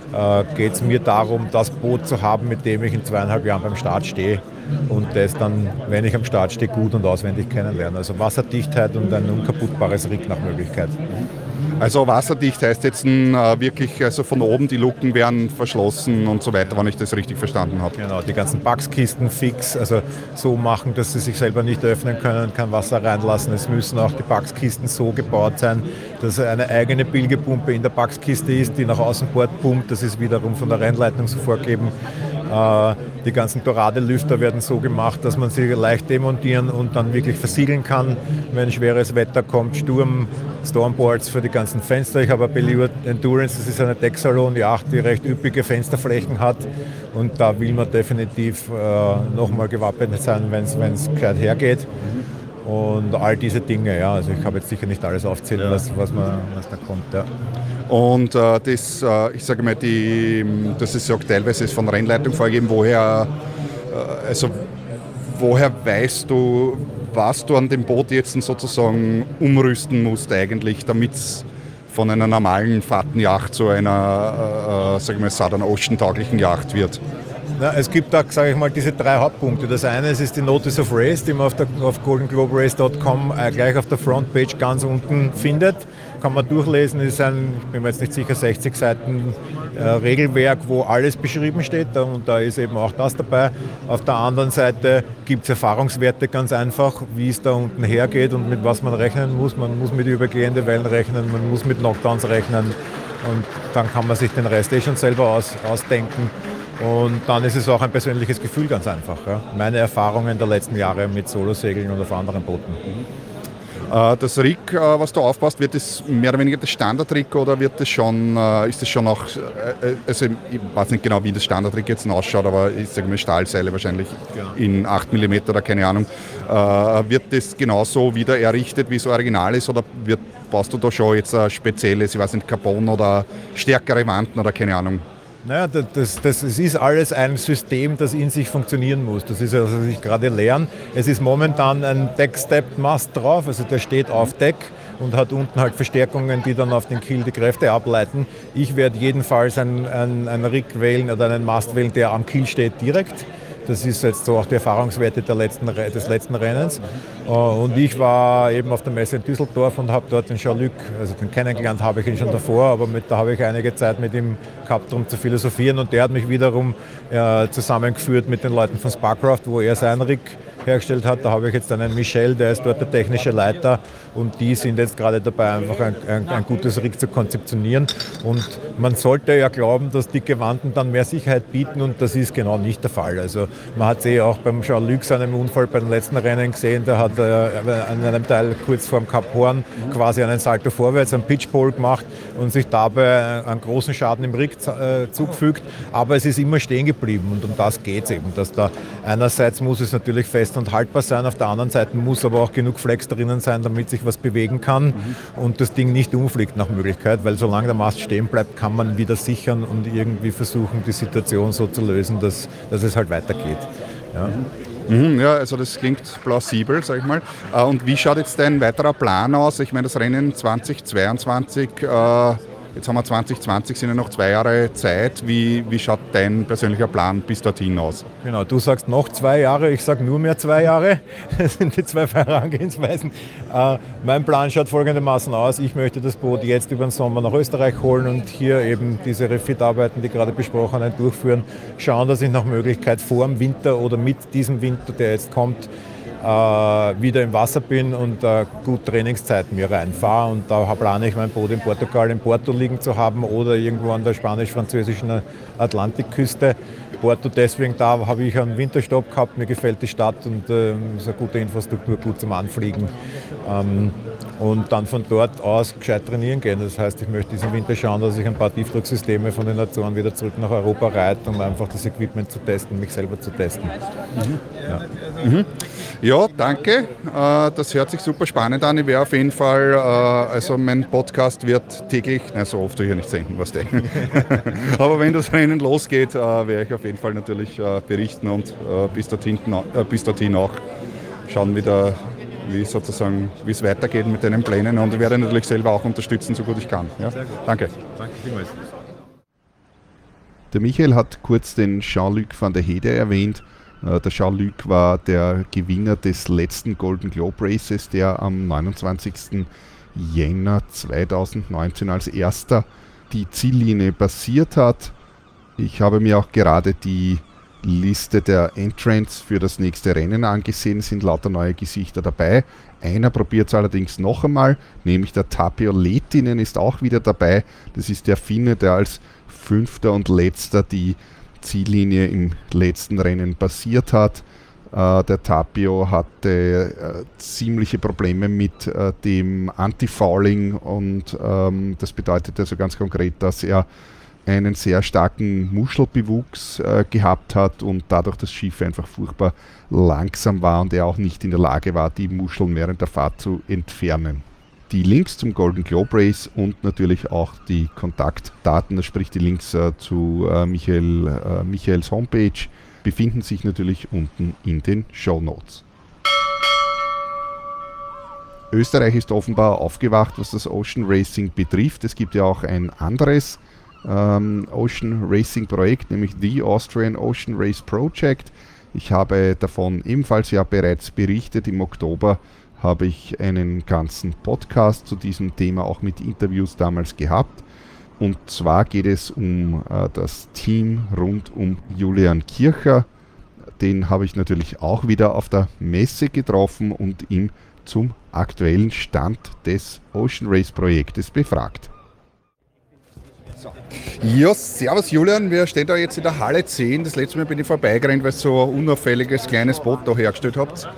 äh, geht es mir darum, das Boot zu haben, mit dem ich in zweieinhalb Jahren beim Start stehe und das dann, wenn ich am Start stehe, gut und auswendig kennenlernen. Also Wasserdichtheit und ein unkaputtbares Rig nach Möglichkeit. Also wasserdicht heißt jetzt äh, wirklich, also von oben die Luken werden verschlossen und so weiter, wenn ich das richtig verstanden habe. Genau, die ganzen Backskisten fix, also so machen, dass sie sich selber nicht öffnen können, kein Wasser reinlassen. Es müssen auch die Backskisten so gebaut sein, dass eine eigene Bilgepumpe in der Backskiste ist, die nach außen pumpt. Das ist wiederum von der Rennleitung so vorgegeben. Die ganzen Torade-Lüfter werden so gemacht, dass man sie leicht demontieren und dann wirklich versiegeln kann, wenn schweres Wetter kommt, Sturm, Stormboards für die ganzen Fenster. Ich habe eine Bellew Endurance, das ist eine Decksalon-Yacht, die recht üppige Fensterflächen hat und da will man definitiv äh, nochmal gewappnet sein, wenn es gescheit hergeht. Und all diese Dinge, ja, also ich habe jetzt sicher nicht alles aufzählen, ja. was, was, man, was da kommt. Ja. Und äh, das, äh, ich sage mal, die, das ist ja auch teilweise von Rennleitung vorgegeben, woher, äh, also woher weißt du, was du an dem Boot jetzt sozusagen umrüsten musst eigentlich, damit es von einer normalen Fahrtenjacht zu einer, äh, sage ich mal, Southern Ocean tauglichen Yacht wird? Na, es gibt da, sage ich mal, diese drei Hauptpunkte. Das eine ist die Notice of Race, die man auf, der, auf golden globe race dot com äh, gleich auf der Frontpage ganz unten findet. Kann man durchlesen, ist ein, ich bin mir jetzt nicht sicher, sechzig Seiten äh, Regelwerk, wo alles beschrieben steht und da ist eben auch das dabei. Auf der anderen Seite gibt es Erfahrungswerte ganz einfach, wie es da unten hergeht und mit was man rechnen muss. Man muss mit übergehenden Wellen rechnen, man muss mit Knockdowns rechnen und dann kann man sich den Rest eh schon selber aus, ausdenken. Und dann ist es auch ein persönliches Gefühl ganz einfach. Ja. Meine Erfahrungen der letzten Jahre mit Solosegeln und auf anderen Booten. Das Rig, was du aufbaust, wird das mehr oder weniger das Standard-Rig oder wird das schon, ist das schon auch, also ich weiß nicht genau, wie das Standard-Rig jetzt ausschaut, aber ich sage mal Stahlseile wahrscheinlich genau. In acht Millimeter oder keine Ahnung. Wird das genauso wieder errichtet, wie es original ist oder wird, baust du da schon jetzt ein spezielles, ich weiß nicht, Carbon oder stärkere Wanten oder keine Ahnung? Naja, das, das, das ist alles ein System, das in sich funktionieren muss. Das ist also, was ich gerade lerne. Es ist momentan ein Deck-Stepped-Mast drauf, also der steht auf Deck und hat unten halt Verstärkungen, die dann auf den Kiel die Kräfte ableiten. Ich werde jedenfalls einen ein Rig wählen oder einen Mast wählen, der am Kiel steht direkt. Das ist jetzt so auch die Erfahrungswerte der letzten, des letzten Rennens. Und ich war eben auf der Messe in Düsseldorf und habe dort den Jean-Luc, also den kennengelernt habe ich ihn schon davor, aber mit, da habe ich einige Zeit mit ihm gehabt, um zu philosophieren. Und der hat mich wiederum äh, zusammengeführt mit den Leuten von Sparcraft, wo er sein Rig hergestellt hat. Da habe ich jetzt einen Michel, der ist dort der technische Leiter und die sind jetzt gerade dabei, einfach ein, ein, ein gutes Rig zu konzeptionieren. Und man sollte ja glauben, dass dicke Wanten dann mehr Sicherheit bieten und das ist genau nicht der Fall. Also man hat es eh auch beim Jean-Luc seinem Unfall bei den letzten Rennen gesehen, der hat äh, an einem Teil kurz vor dem Kap Horn quasi einen Salto vorwärts, einen Pitchpole gemacht und sich dabei einen großen Schaden im Rig äh, zugefügt. Aber es ist immer stehen geblieben und um das geht es eben. Dass da einerseits muss es natürlich fest und haltbar sein, auf der anderen Seite muss aber auch genug Flex drinnen sein, damit sich was bewegen kann mhm. und das Ding nicht umfliegt nach Möglichkeit, weil solange der Mast stehen bleibt, kann man wieder sichern und irgendwie versuchen, die Situation so zu lösen, dass, dass es halt weitergeht. Ja. Mhm, ja, also das klingt plausibel, sag ich mal. Und wie schaut jetzt dein weiterer Plan aus? Ich meine, das Rennen zwanzig zweiundzwanzig, äh, jetzt haben wir zwanzig zwanzig, sind ja noch zwei Jahre Zeit. Wie, wie schaut dein persönlicher Plan bis dorthin aus? Genau, du sagst noch zwei Jahre, ich sage nur mehr zwei Jahre. Das sind die zwei Herangehensweisen. Äh, mein Plan schaut folgendermaßen aus. Ich möchte das Boot jetzt über den Sommer nach Österreich holen und hier eben diese Refit-Arbeiten, die gerade besprochenen, durchführen. Schauen, dass ich nach Möglichkeit vor dem Winter oder mit diesem Winter, der jetzt kommt, äh, wieder im Wasser bin und äh, gut Trainingszeit mir reinfahre. Und da plane ich mein Boot in Portugal, in Porto liegen zu haben oder irgendwo an der spanisch-französischen Atlantikküste. Porto deswegen, da habe ich einen Winterstopp gehabt, mir gefällt die Stadt und es äh, ist eine gute Infrastruktur, gut zum Anfliegen. Ähm, und dann von dort aus gescheit trainieren gehen. Das heißt, ich möchte diesen Winter schauen, dass ich ein paar Tiefdrucksysteme von den Azoren wieder zurück nach Europa reite, um einfach das Equipment zu testen, mich selber zu testen. Mhm. Ja. Mhm. Ja, danke. Das hört sich super spannend an. Ich werde auf jeden Fall, also mein Podcast wird täglich, na so oft will ich nicht senden, was denken. Aber wenn das Rennen losgeht, werde ich auf jeden Fall natürlich berichten und bis dorthin, bis dorthin auch schauen, wie, der, wie, sozusagen, wie es weitergeht mit deinen Plänen. Und ich werde natürlich selber auch unterstützen, so gut ich kann. Ja? Sehr gut. Danke. Danke vielmals. Der Michael hat kurz den Jean-Luc van der Hede erwähnt. Der Jean-Luc war der Gewinner des letzten Golden Globe Races, der am neunundzwanzigsten Jänner zweitausendneunzehn als erster die Ziellinie passiert hat. Ich habe mir auch gerade die Liste der Entrants für das nächste Rennen angesehen, sind lauter neue Gesichter dabei. Einer probiert es allerdings noch einmal, nämlich der Tapio Lehtinen ist auch wieder dabei. Das ist der Finne, der als Fünfter und Letzter die Ziellinie im letzten Rennen passiert hat. Äh, der Tapio hatte äh, ziemliche Probleme mit äh, dem Anti-Fouling und ähm, das bedeutet also ganz konkret, dass er einen sehr starken Muschelbewuchs äh, gehabt hat und dadurch das Schiff einfach furchtbar langsam war und er auch nicht in der Lage war, die Muscheln während der Fahrt zu entfernen. Die Links zum Golden Globe Race und natürlich auch die Kontaktdaten, sprich die Links äh, zu äh, Michael, äh, Michaels Homepage, befinden sich natürlich unten in den Shownotes. Österreich ist offenbar aufgewacht, was das Ocean Racing betrifft. Es gibt ja auch ein anderes ähm, Ocean Racing Projekt, nämlich The Austrian Ocean Race Project. Ich habe davon ebenfalls ja bereits berichtet. Im Oktober habe ich einen ganzen Podcast zu diesem Thema auch mit Interviews damals gehabt. Und zwar geht es um äh, das Team rund um Julian Kircher. Den habe ich natürlich auch wieder auf der Messe getroffen und ihn zum aktuellen Stand des Ocean Race Projektes befragt. Ja, servus Julian, wir stehen da jetzt in der Halle zehn. Das letzte Mal bin ich vorbeigerannt, weil ihr so ein unauffälliges kleines Boot da hergestellt habt.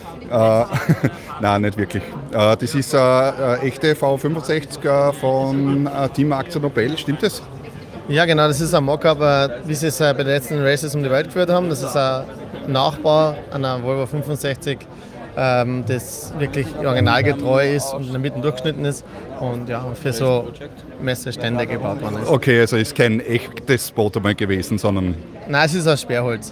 Äh, Nein, nicht wirklich. Äh, das ist eine äh, echte V fünfundsechziger von äh, Team Akzo Nobel, stimmt das? Ja genau, das ist ein Mockup, äh, wie sie es äh, bei den letzten Races um die Welt geführt haben. Das ist ein Nachbau einer Volvo fünfundsechzig, ähm, das wirklich originalgetreu ist und in der Mitte durchgeschnitten ist und ja, für so Messestände gebaut worden ist. Okay, also ist kein echtes Boot einmal gewesen, sondern... Nein, es ist aus Sperrholz.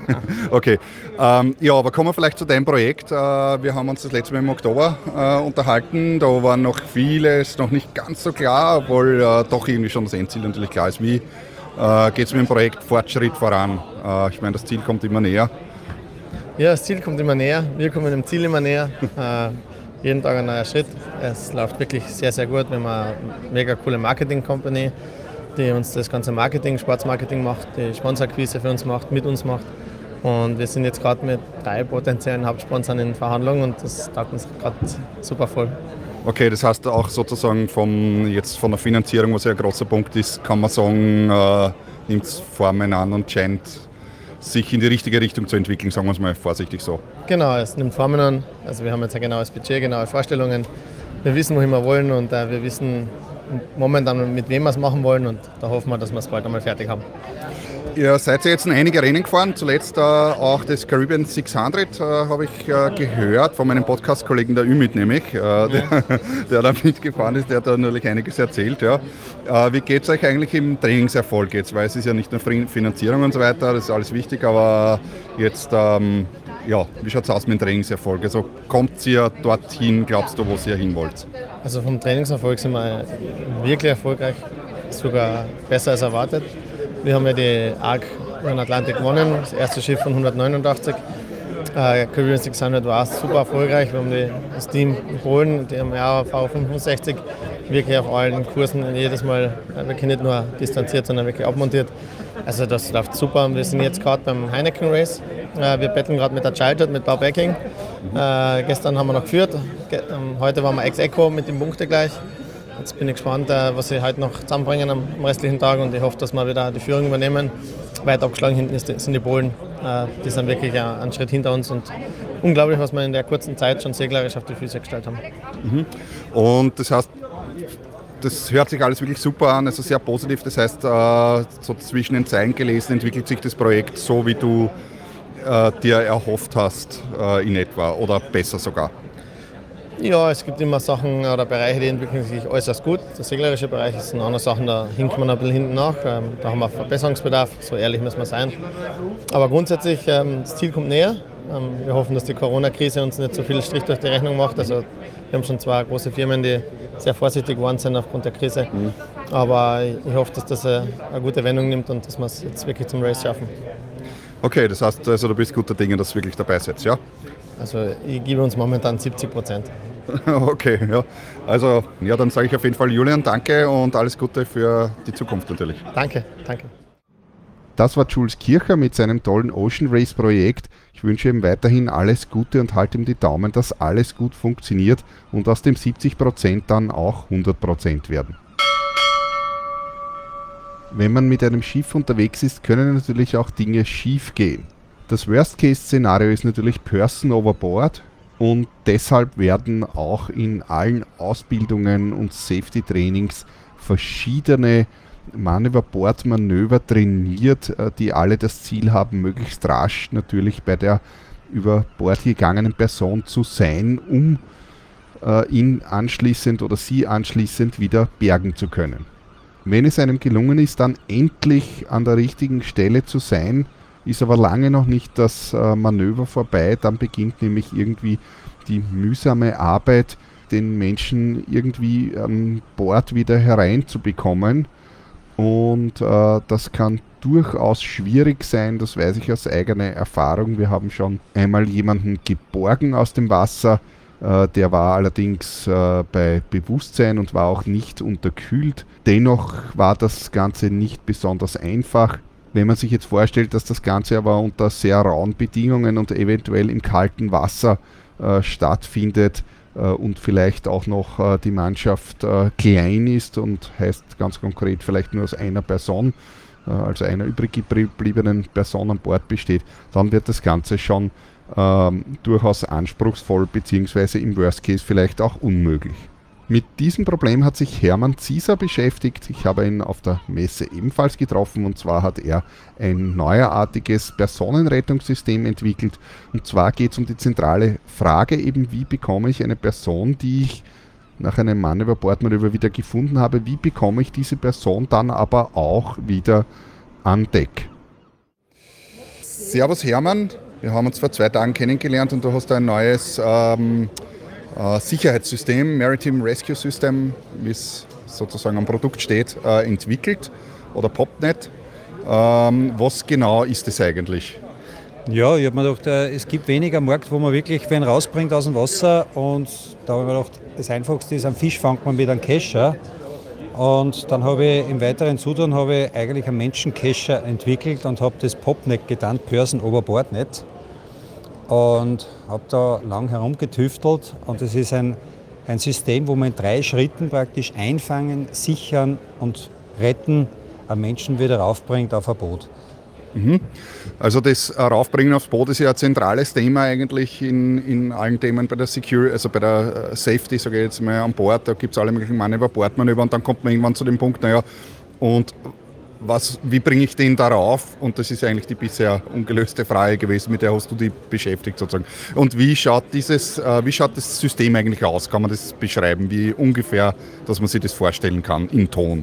Okay, ähm, ja, aber kommen wir vielleicht zu deinem Projekt. Äh, wir haben uns das letzte Mal im Oktober äh, unterhalten. Da war noch vieles noch nicht ganz so klar, obwohl äh, doch irgendwie schon das Endziel natürlich klar ist. Wie äh, geht es mit dem Projekt Fortschritt voran? Äh, ich meine, das Ziel kommt immer näher. Ja, das Ziel kommt immer näher. Wir kommen dem Ziel immer näher. Äh, jeden Tag ein neuer Schritt. Es läuft wirklich sehr, sehr gut. Wir haben eine mega coole Marketing-Company, die uns das ganze Marketing, Sportsmarketing macht, die Sponsorquise für uns macht, mit uns macht. Und wir sind jetzt gerade mit drei potenziellen Hauptsponsoren in Verhandlungen und das taugt uns gerade super voll. Okay, das heißt auch sozusagen vom, jetzt von der Finanzierung, was ja ein großer Punkt ist, kann man sagen, äh, nimmt es Formen an und scheint sich in die richtige Richtung zu entwickeln, sagen wir es mal vorsichtig so. Genau, es nimmt Formen an. Also wir haben jetzt ein genaues Budget, genaue Vorstellungen. Wir wissen, wohin wir wollen und äh, wir wissen momentan, mit wem wir es machen wollen und da hoffen wir, dass wir es bald einmal fertig haben. Ihr seid ja jetzt in einige Rennen gefahren, zuletzt äh, auch das Caribbean sechshundert, äh, habe ich äh, gehört von meinem Podcast-Kollegen der Ümit nämlich, äh, ja. der, der da mitgefahren ist, der hat da natürlich einiges erzählt. Ja. Äh, wie geht es euch eigentlich im Trainingserfolg jetzt? Weil es ist ja nicht nur Finanzierung und so weiter, das ist alles wichtig, aber jetzt, ähm, ja, wie schaut es aus mit dem Trainingserfolg? Also kommt ihr dorthin, glaubst du, wo ihr hin wollt? Also vom Trainingserfolg sind wir wirklich erfolgreich, sogar besser als erwartet. Wir haben ja die Arc in Atlantik gewonnen, das erste Schiff von hundertneunundachtzig. Äh, Caribbean sechshundert war super erfolgreich. Wir haben die, das Team in Polen, die haben ja V fünfundsechzig wirklich auf allen Kursen jedes Mal wirklich nicht nur distanziert, sondern wirklich abmontiert. Also das läuft super. Wir sind jetzt gerade beim Heineken Race. Äh, wir betteln gerade mit der Childhood, mit Baubacking. Äh, gestern haben wir noch geführt. Ge- ähm, heute waren wir Ex-Eco mit dem Punkte gleich. Jetzt bin ich gespannt, was sie heute noch zusammenbringen am restlichen Tag und ich hoffe, dass wir wieder die Führung übernehmen. Weit abgeschlagen hinten ist, sind die Polen. Die sind wirklich einen Schritt hinter uns und unglaublich, was wir in der kurzen Zeit schon seglerisch auf die Füße gestellt haben. Mhm. Und das heißt, das hört sich alles wirklich super an, also sehr positiv. Das heißt, so zwischen den Zeilen gelesen entwickelt sich das Projekt so, wie du dir erhofft hast in etwa oder besser sogar. Ja, es gibt immer Sachen oder Bereiche, die entwickeln sich äußerst gut. Der seglerische Bereich ist in anderen Sachen, da hinkt man ein bisschen hinten nach. Da haben wir Verbesserungsbedarf, so ehrlich müssen wir sein. Aber grundsätzlich, das Ziel kommt näher. Wir hoffen, dass die Corona-Krise uns nicht so viel Strich durch die Rechnung macht. Also Wir haben schon zwei große Firmen, die sehr vorsichtig geworden sind aufgrund der Krise. Mhm. Aber ich hoffe, dass das eine, eine gute Wendung nimmt und dass wir es jetzt wirklich zum Race schaffen. Okay, das heißt, also du bist guter Dinge, dass du wirklich dabei setzt, ja? Also ich gebe uns momentan siebzig Prozent. Okay, ja. Also ja, dann sage ich auf jeden Fall Julian, danke und alles Gute für die Zukunft natürlich. Danke, danke. Das war Jules Kircher mit seinem tollen Ocean Race Projekt. Ich wünsche ihm weiterhin alles Gute und halte ihm die Daumen, dass alles gut funktioniert und aus dem siebzig Prozent dann auch hundert Prozent werden. Wenn man mit einem Schiff unterwegs ist, können natürlich auch Dinge schief gehen. Das Worst-Case-Szenario ist natürlich Person overboard und deshalb werden auch in allen Ausbildungen und Safety-Trainings verschiedene Man-über-Bord-Manöver trainiert, die alle das Ziel haben, möglichst rasch natürlich bei der über Bord gegangenen Person zu sein, um äh, ihn anschließend oder sie anschließend wieder bergen zu können. Wenn es einem gelungen ist, dann endlich an der richtigen Stelle zu sein, ist aber lange noch nicht das äh, Manöver vorbei, dann beginnt nämlich irgendwie die mühsame Arbeit, den Menschen irgendwie an Bord wieder hereinzubekommen. Und äh, das kann durchaus schwierig sein, das weiß ich aus eigener Erfahrung. Wir haben schon einmal jemanden geborgen aus dem Wasser, äh, der war allerdings äh, bei Bewusstsein und war auch nicht unterkühlt. Dennoch war das Ganze nicht besonders einfach. Wenn man sich jetzt vorstellt, dass das Ganze aber unter sehr rauen Bedingungen und eventuell im kalten Wasser äh, stattfindet, und vielleicht auch noch äh, die Mannschaft äh, klein ist und heißt ganz konkret vielleicht nur aus einer Person, äh, also einer übrig gebliebenen Person an Bord besteht, dann wird das Ganze schon ähm, durchaus anspruchsvoll beziehungsweise im Worst Case vielleicht auch unmöglich. Mit diesem Problem hat sich Hermann Zieser beschäftigt. Ich habe ihn auf der Messe ebenfalls getroffen und zwar hat er ein neuartiges Personenrettungssystem entwickelt. Und zwar geht es um die zentrale Frage eben, wie bekomme ich eine Person, die ich nach einem Man-über-Bord-Manöver wieder gefunden habe, wie bekomme ich diese Person dann aber auch wieder an Deck? Servus Hermann, wir haben uns vor zwei Tagen kennengelernt und du hast ein neues ähm, äh, Sicherheitssystem, Maritime Rescue System, wie es sozusagen am Produkt steht, äh, entwickelt oder PopNet. Ähm, was genau ist es eigentlich? Ja, ich habe mir gedacht, es gibt weniger Markt, wo man wirklich wen rausbringt aus dem Wasser und da habe ich mir gedacht, das Einfachste ist, am Fisch fängt man mit einem Kescher und dann habe ich im weiteren Zutun habe ich eigentlich einen Menschenkescher entwickelt und habe das PopNet getan, Person Overboard Net und habe da lang herumgetüftelt und es ist ein, ein System, wo man in drei Schritten praktisch einfangen, sichern und retten einen Menschen wieder raufbringt auf ein Boot. Mhm. Also das Raufbringen aufs Boot ist ja ein zentrales Thema eigentlich in, in allen Themen bei der Security, also bei der Safety, sage ich jetzt mal, an Bord. Da gibt es alle möglichen Man-über-Bord-Manöver und dann kommt man irgendwann zu dem Punkt, naja, und was, wie bringe ich den da rauf? Und das ist eigentlich die bisher ungelöste Frage gewesen, mit der hast du dich beschäftigt sozusagen. Und wie schaut dieses, äh, wie schaut das System eigentlich aus? Kann man das beschreiben, wie ungefähr, dass man sich das vorstellen kann in Ton?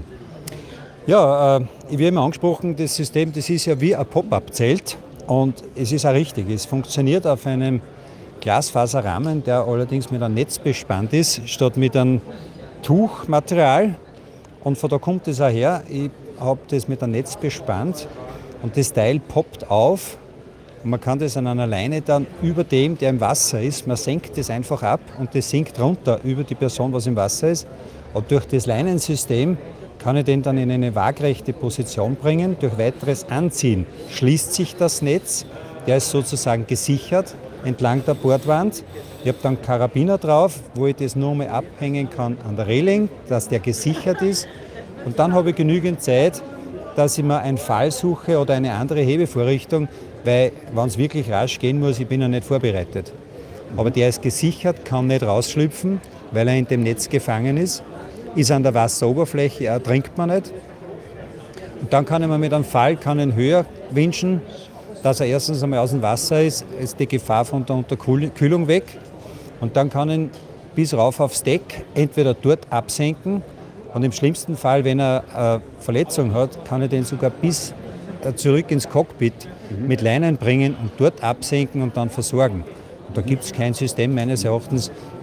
Ja, äh, wie immer angesprochen, das System, das ist ja wie ein Pop-up-Zelt und es ist auch richtig. Es funktioniert auf einem Glasfaserrahmen, der allerdings mit einem Netz bespannt ist, statt mit einem Tuchmaterial. Und von da kommt es auch her. Ich habe das mit einem Netz bespannt und das Teil poppt auf. Und man kann das an einer Leine dann über dem, der im Wasser ist, man senkt das einfach ab und das sinkt runter über die Person, was im Wasser ist. Und durch das Leinensystem kann ich den dann in eine waagrechte Position bringen. Durch weiteres Anziehen schließt sich das Netz, der ist sozusagen gesichert entlang der Bordwand. Ich habe dann Karabiner drauf, wo ich das nur mal abhängen kann an der Reling, dass der gesichert ist. Und dann habe ich genügend Zeit, dass ich mir einen Fall suche oder eine andere Hebevorrichtung, weil wenn es wirklich rasch gehen muss, ich bin ja nicht vorbereitet. Aber der ist gesichert, kann nicht rausschlüpfen, weil er in dem Netz gefangen ist. Ist an der Wasseroberfläche, ertrinkt man nicht. Und dann kann ich mir mit einem Fall kann ihn höher wünschen, dass er erstens einmal aus dem Wasser ist, ist die Gefahr von der Unterkühlung weg. Und dann kann ihn bis rauf aufs Deck entweder dort absenken und im schlimmsten Fall, wenn er eine Verletzung hat, kann ich den sogar bis zurück ins Cockpit mhm. mit Leinen bringen und dort absenken und dann versorgen. Und da gibt es kein System meines Erachtens,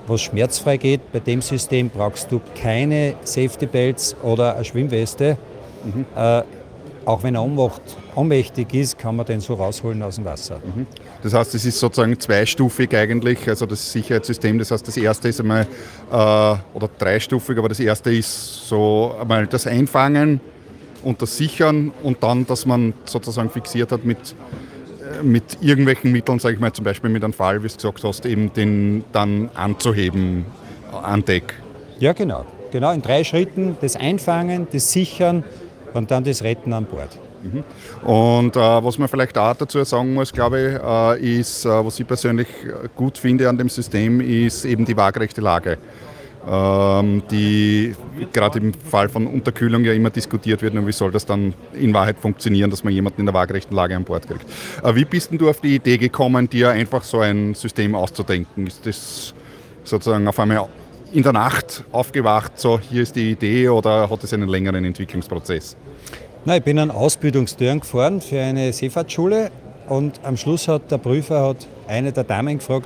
was schmerzfrei geht. Bei dem System brauchst du keine Safety Belts oder eine Schwimmweste. Mhm. Äh, auch wenn er ohnmacht, ohnmächtig ist, kann man den so rausholen aus dem Wasser. Mhm. Das heißt, es ist sozusagen zweistufig eigentlich, also das Sicherheitssystem. Das heißt, das erste ist einmal, äh, oder dreistufig, aber das erste ist so einmal das Einfangen und das Sichern und dann, dass man sozusagen fixiert hat mit, äh, mit irgendwelchen Mitteln, sage ich mal, zum Beispiel mit einem Fall, wie du gesagt hast, eben den dann anzuheben an Deck. Ja, genau. Genau, in drei Schritten das Einfangen, das Sichern und dann das Retten an Bord. Mhm. Und äh, was man vielleicht auch dazu sagen muss, glaube ich, äh, ist, äh, was ich persönlich gut finde an dem System, ist eben die waagrechte Lage. Ähm, die gerade im Fall von Unterkühlung ja immer diskutiert wird, und wie soll das dann in Wahrheit funktionieren, dass man jemanden in der waagrechten Lage an Bord kriegt. Äh, wie bist denn du auf die Idee gekommen, dir einfach so ein System auszudenken? Ist das sozusagen auf einmal in der Nacht aufgewacht, so hier ist die Idee, oder hat es einen längeren Entwicklungsprozess? Nein, ich bin an Ausbildungstouren gefahren für eine Seefahrtsschule und am Schluss hat der Prüfer hat eine der Damen gefragt,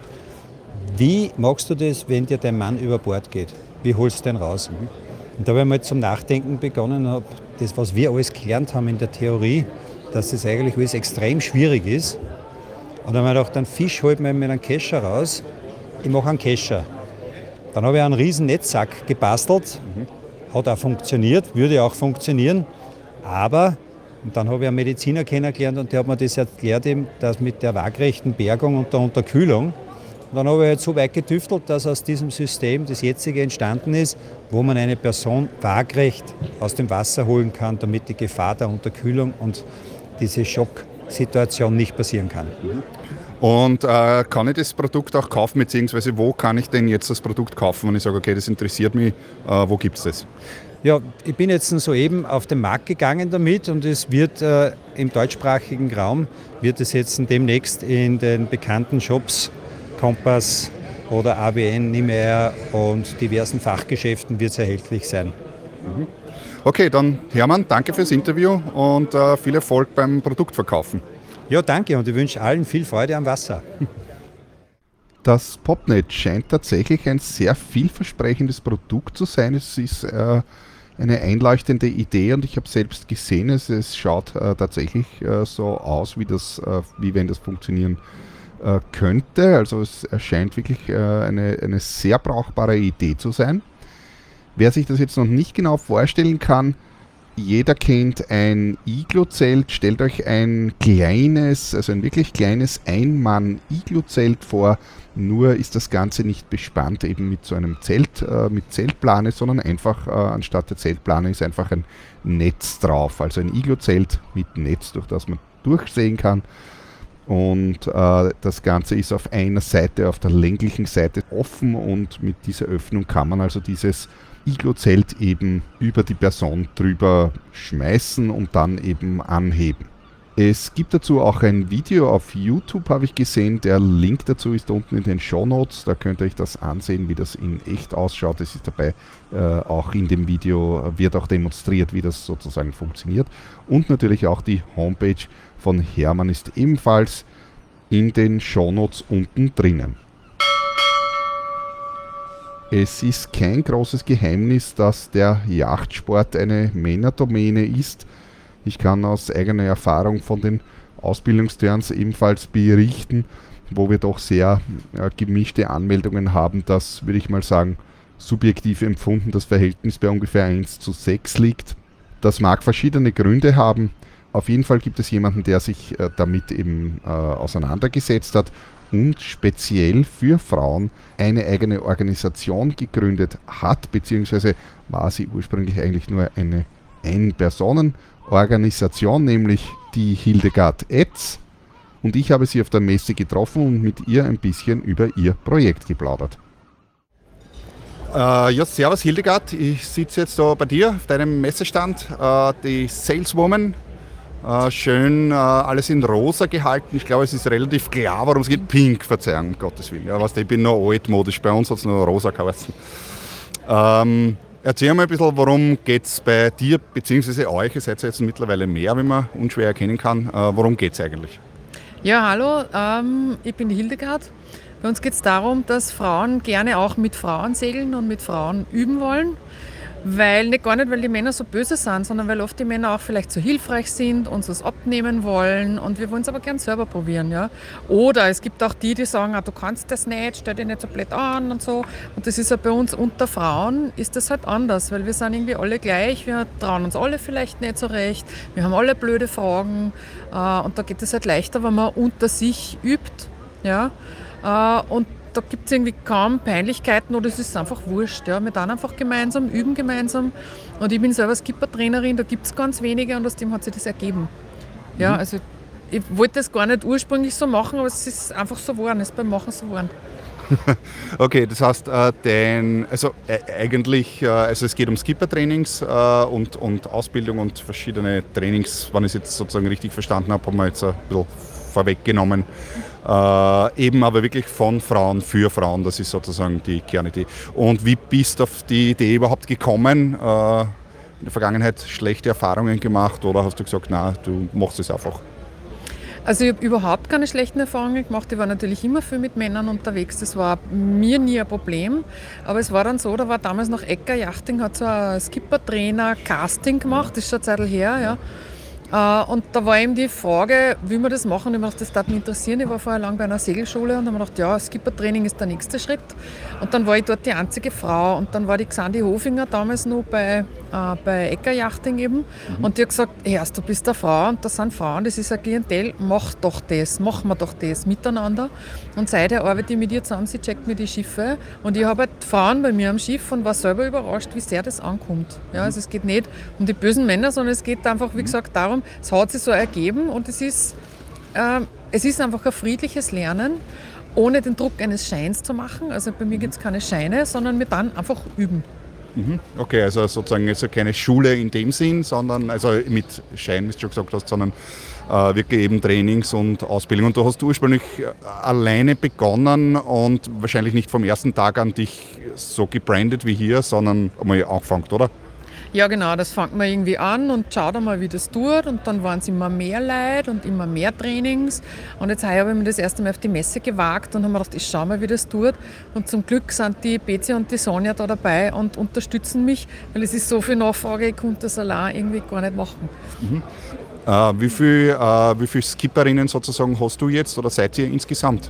wie machst du das, wenn dir dein Mann über Bord geht? Wie holst du den raus? Mhm. Und da habe ich mal zum Nachdenken begonnen, habe das, was wir alles gelernt haben in der Theorie, dass das eigentlich alles extrem schwierig ist. Und dann habe ich mir gedacht, einen Fisch holt man mit einem Kescher raus, ich mache einen Kescher. Dann habe ich einen riesen Netzsack gebastelt, mhm. Hat auch funktioniert, würde auch funktionieren, aber und dann habe ich einen Mediziner kennengelernt und der hat mir das erklärt, eben, dass mit der waagrechten Bergung und der Unterkühlung. Und dann habe ich halt so weit getüftelt, dass aus diesem System das jetzige entstanden ist, wo man eine Person waagrecht aus dem Wasser holen kann, damit die Gefahr der Unterkühlung und diese Schocksituation nicht passieren kann. Und äh, kann ich das Produkt auch kaufen, beziehungsweise wo kann ich denn jetzt das Produkt kaufen, wenn ich sage, okay, das interessiert mich, äh, wo gibt es das? Ja, ich bin jetzt soeben auf den Markt gegangen damit und es wird äh, im deutschsprachigen Raum, wird es jetzt demnächst in den bekannten Shops, Kompass oder A B N, Niemeyer und diversen Fachgeschäften wird es erhältlich sein. Mhm. Okay, dann Hermann, danke fürs Interview und äh, viel Erfolg beim Produktverkaufen. Ja, danke und ich wünsche allen viel Freude am Wasser. Das Popnet scheint tatsächlich ein sehr vielversprechendes Produkt zu sein. Es ist äh, eine einleuchtende Idee und ich habe selbst gesehen, es, es schaut äh, tatsächlich äh, so aus, wie, das, äh, wie wenn das funktionieren äh, könnte. Also es erscheint wirklich äh, eine, eine sehr brauchbare Idee zu sein. Wer sich das jetzt noch nicht genau vorstellen kann, jeder kennt ein Iglu-Zelt. Stellt euch ein kleines, also ein wirklich kleines Ein-Mann-Iglu-Zelt vor. Nur ist das Ganze nicht bespannt eben mit so einem Zelt, äh, mit Zeltplane, sondern einfach äh, anstatt der Zeltplane ist einfach ein Netz drauf. Also ein Iglu-Zelt mit Netz, durch das man durchsehen kann. Und äh, das Ganze ist auf einer Seite, auf der länglichen Seite offen und mit dieser Öffnung kann man also dieses Iglu-Zelt eben über die Person drüber schmeißen und dann eben anheben. Es gibt dazu auch ein Video auf YouTube, habe ich gesehen. Der Link dazu ist unten in den Shownotes. Da könnt ihr euch das ansehen, wie das in echt ausschaut. Es ist dabei äh, auch in dem Video, wird auch demonstriert, wie das sozusagen funktioniert. Und natürlich auch die Homepage von Hermann ist ebenfalls in den Shownotes unten drinnen. Es ist kein großes Geheimnis, dass der Yachtsport eine Männerdomäne ist. Ich kann aus eigener Erfahrung von den Ausbildungsturns ebenfalls berichten, wo wir doch sehr äh, gemischte Anmeldungen haben, dass, würde ich mal sagen, subjektiv empfunden das Verhältnis bei ungefähr eins zu sechs liegt. Das mag verschiedene Gründe haben. Auf jeden Fall gibt es jemanden, der sich äh, damit eben äh, auseinandergesetzt hat und speziell für Frauen eine eigene Organisation gegründet hat, beziehungsweise war sie ursprünglich eigentlich nur eine Ein-Personen-Organisation, nämlich die Hildegard Etz. Und ich habe sie auf der Messe getroffen und mit ihr ein bisschen über ihr Projekt geplaudert. Äh, ja, servus Hildegard, ich sitze jetzt da bei dir auf deinem Messestand, äh, die Saleswoman. Äh, schön äh, alles in rosa gehalten. Ich glaube, es ist relativ klar, worum es geht. Pink, Verzeihung, um Gottes Willen. Ja, weißt du, ich bin noch altmodisch, bei uns hat es noch rosa geheißen. Ähm, erzähl mal ein bisschen, worum geht es bei dir bzw. euch? Ihr seid jetzt mittlerweile mehr, wie man unschwer erkennen kann. Äh, worum geht es eigentlich? Ja, hallo, ähm, ich bin die Hildegard. Bei uns geht es darum, dass Frauen gerne auch mit Frauen segeln und mit Frauen üben wollen. Weil, nicht gar nicht, weil die Männer so böse sind, sondern weil oft die Männer auch vielleicht so hilfreich sind, uns was abnehmen wollen und wir wollen es aber gern selber probieren. Ja? Oder es gibt auch die, die sagen, ah, du kannst das nicht, stell dich nicht so blöd an und so. Und das ist ja bei uns unter Frauen ist das halt anders, weil wir sind irgendwie alle gleich, wir trauen uns alle vielleicht nicht so recht, wir haben alle blöde Fragen äh, und da geht es halt leichter, wenn man unter sich übt. Ja? Äh, und da gibt es irgendwie kaum Peinlichkeiten oder es ist einfach wurscht. Ja. Wir dann einfach gemeinsam, üben gemeinsam. Und ich bin selber Skipper-Trainerin, da gibt es ganz wenige und aus dem hat sich das ergeben. Ja, mhm. Also ich wollte das gar nicht ursprünglich so machen, aber es ist einfach so geworden, es ist beim Machen so geworden. Okay, das heißt, äh, dein, also äh, eigentlich, äh, also es geht um Skipper-Trainings äh, und, und Ausbildung und verschiedene Trainings, wenn ich es jetzt sozusagen richtig verstanden habe, haben wir jetzt ein bisschen vorweggenommen. Äh, eben aber wirklich von Frauen für Frauen, das ist sozusagen die Kernidee. Und wie bist du auf die Idee überhaupt gekommen? Äh, in der Vergangenheit schlechte Erfahrungen gemacht oder hast du gesagt, na, du machst es einfach? Also ich habe überhaupt keine schlechten Erfahrungen gemacht. Ich war natürlich immer viel mit Männern unterwegs. Das war mir nie ein Problem. Aber es war dann so, da war damals noch Ecker Yachting, hat so ein Skipper-Trainer-Casting gemacht, das ist schon eine Zeit her, ja. Und da war eben die Frage, wie wir das machen. Ich habe gedacht, das würde mich interessieren. Ich war vorher lang bei einer Segelschule und habe mir gedacht, ja, Skippertraining ist der nächste Schritt. Und dann war ich dort die einzige Frau. Und dann war die Xandi Hofinger damals noch bei, äh, bei Ecker Yachting eben. Mhm. Und die hat gesagt, erst du bist eine Frau und das sind Frauen, das ist ein Klientel, mach doch das, machen wir doch das miteinander. Und seither arbeite ich mit ihr zusammen, sie checkt mir die Schiffe. Und ich habe halt Frauen bei mir am Schiff und war selber überrascht, wie sehr das ankommt. Ja, also es geht nicht um die bösen Männer, sondern es geht einfach, wie gesagt, darum, es hat sich so ergeben und es ist, äh, es ist einfach ein friedliches Lernen, ohne den Druck eines Scheins zu machen. Also bei mir gibt es keine Scheine, sondern wir dann einfach üben. Okay, also sozusagen also keine Schule in dem Sinn, sondern also mit Schein, wie du schon gesagt hast, sondern äh, wirklich eben Trainings und Ausbildung. Und du hast ursprünglich alleine begonnen und wahrscheinlich nicht vom ersten Tag an dich so gebrandet wie hier, sondern einmal angefangen, oder? Ja genau, das fängt man irgendwie an und schaut einmal, wie das tut und dann waren es immer mehr Leute und immer mehr Trainings und jetzt habe ich mir das erste Mal auf die Messe gewagt und habe mir gedacht, ich schau mal, wie das tut und zum Glück sind die Betsy und die Sonja da dabei und unterstützen mich, weil es ist so viel Nachfrage, ich konnte das allein irgendwie gar nicht machen. Mhm. Äh, wie viel, äh, wie viele Skipperinnen sozusagen hast du jetzt oder seid ihr insgesamt?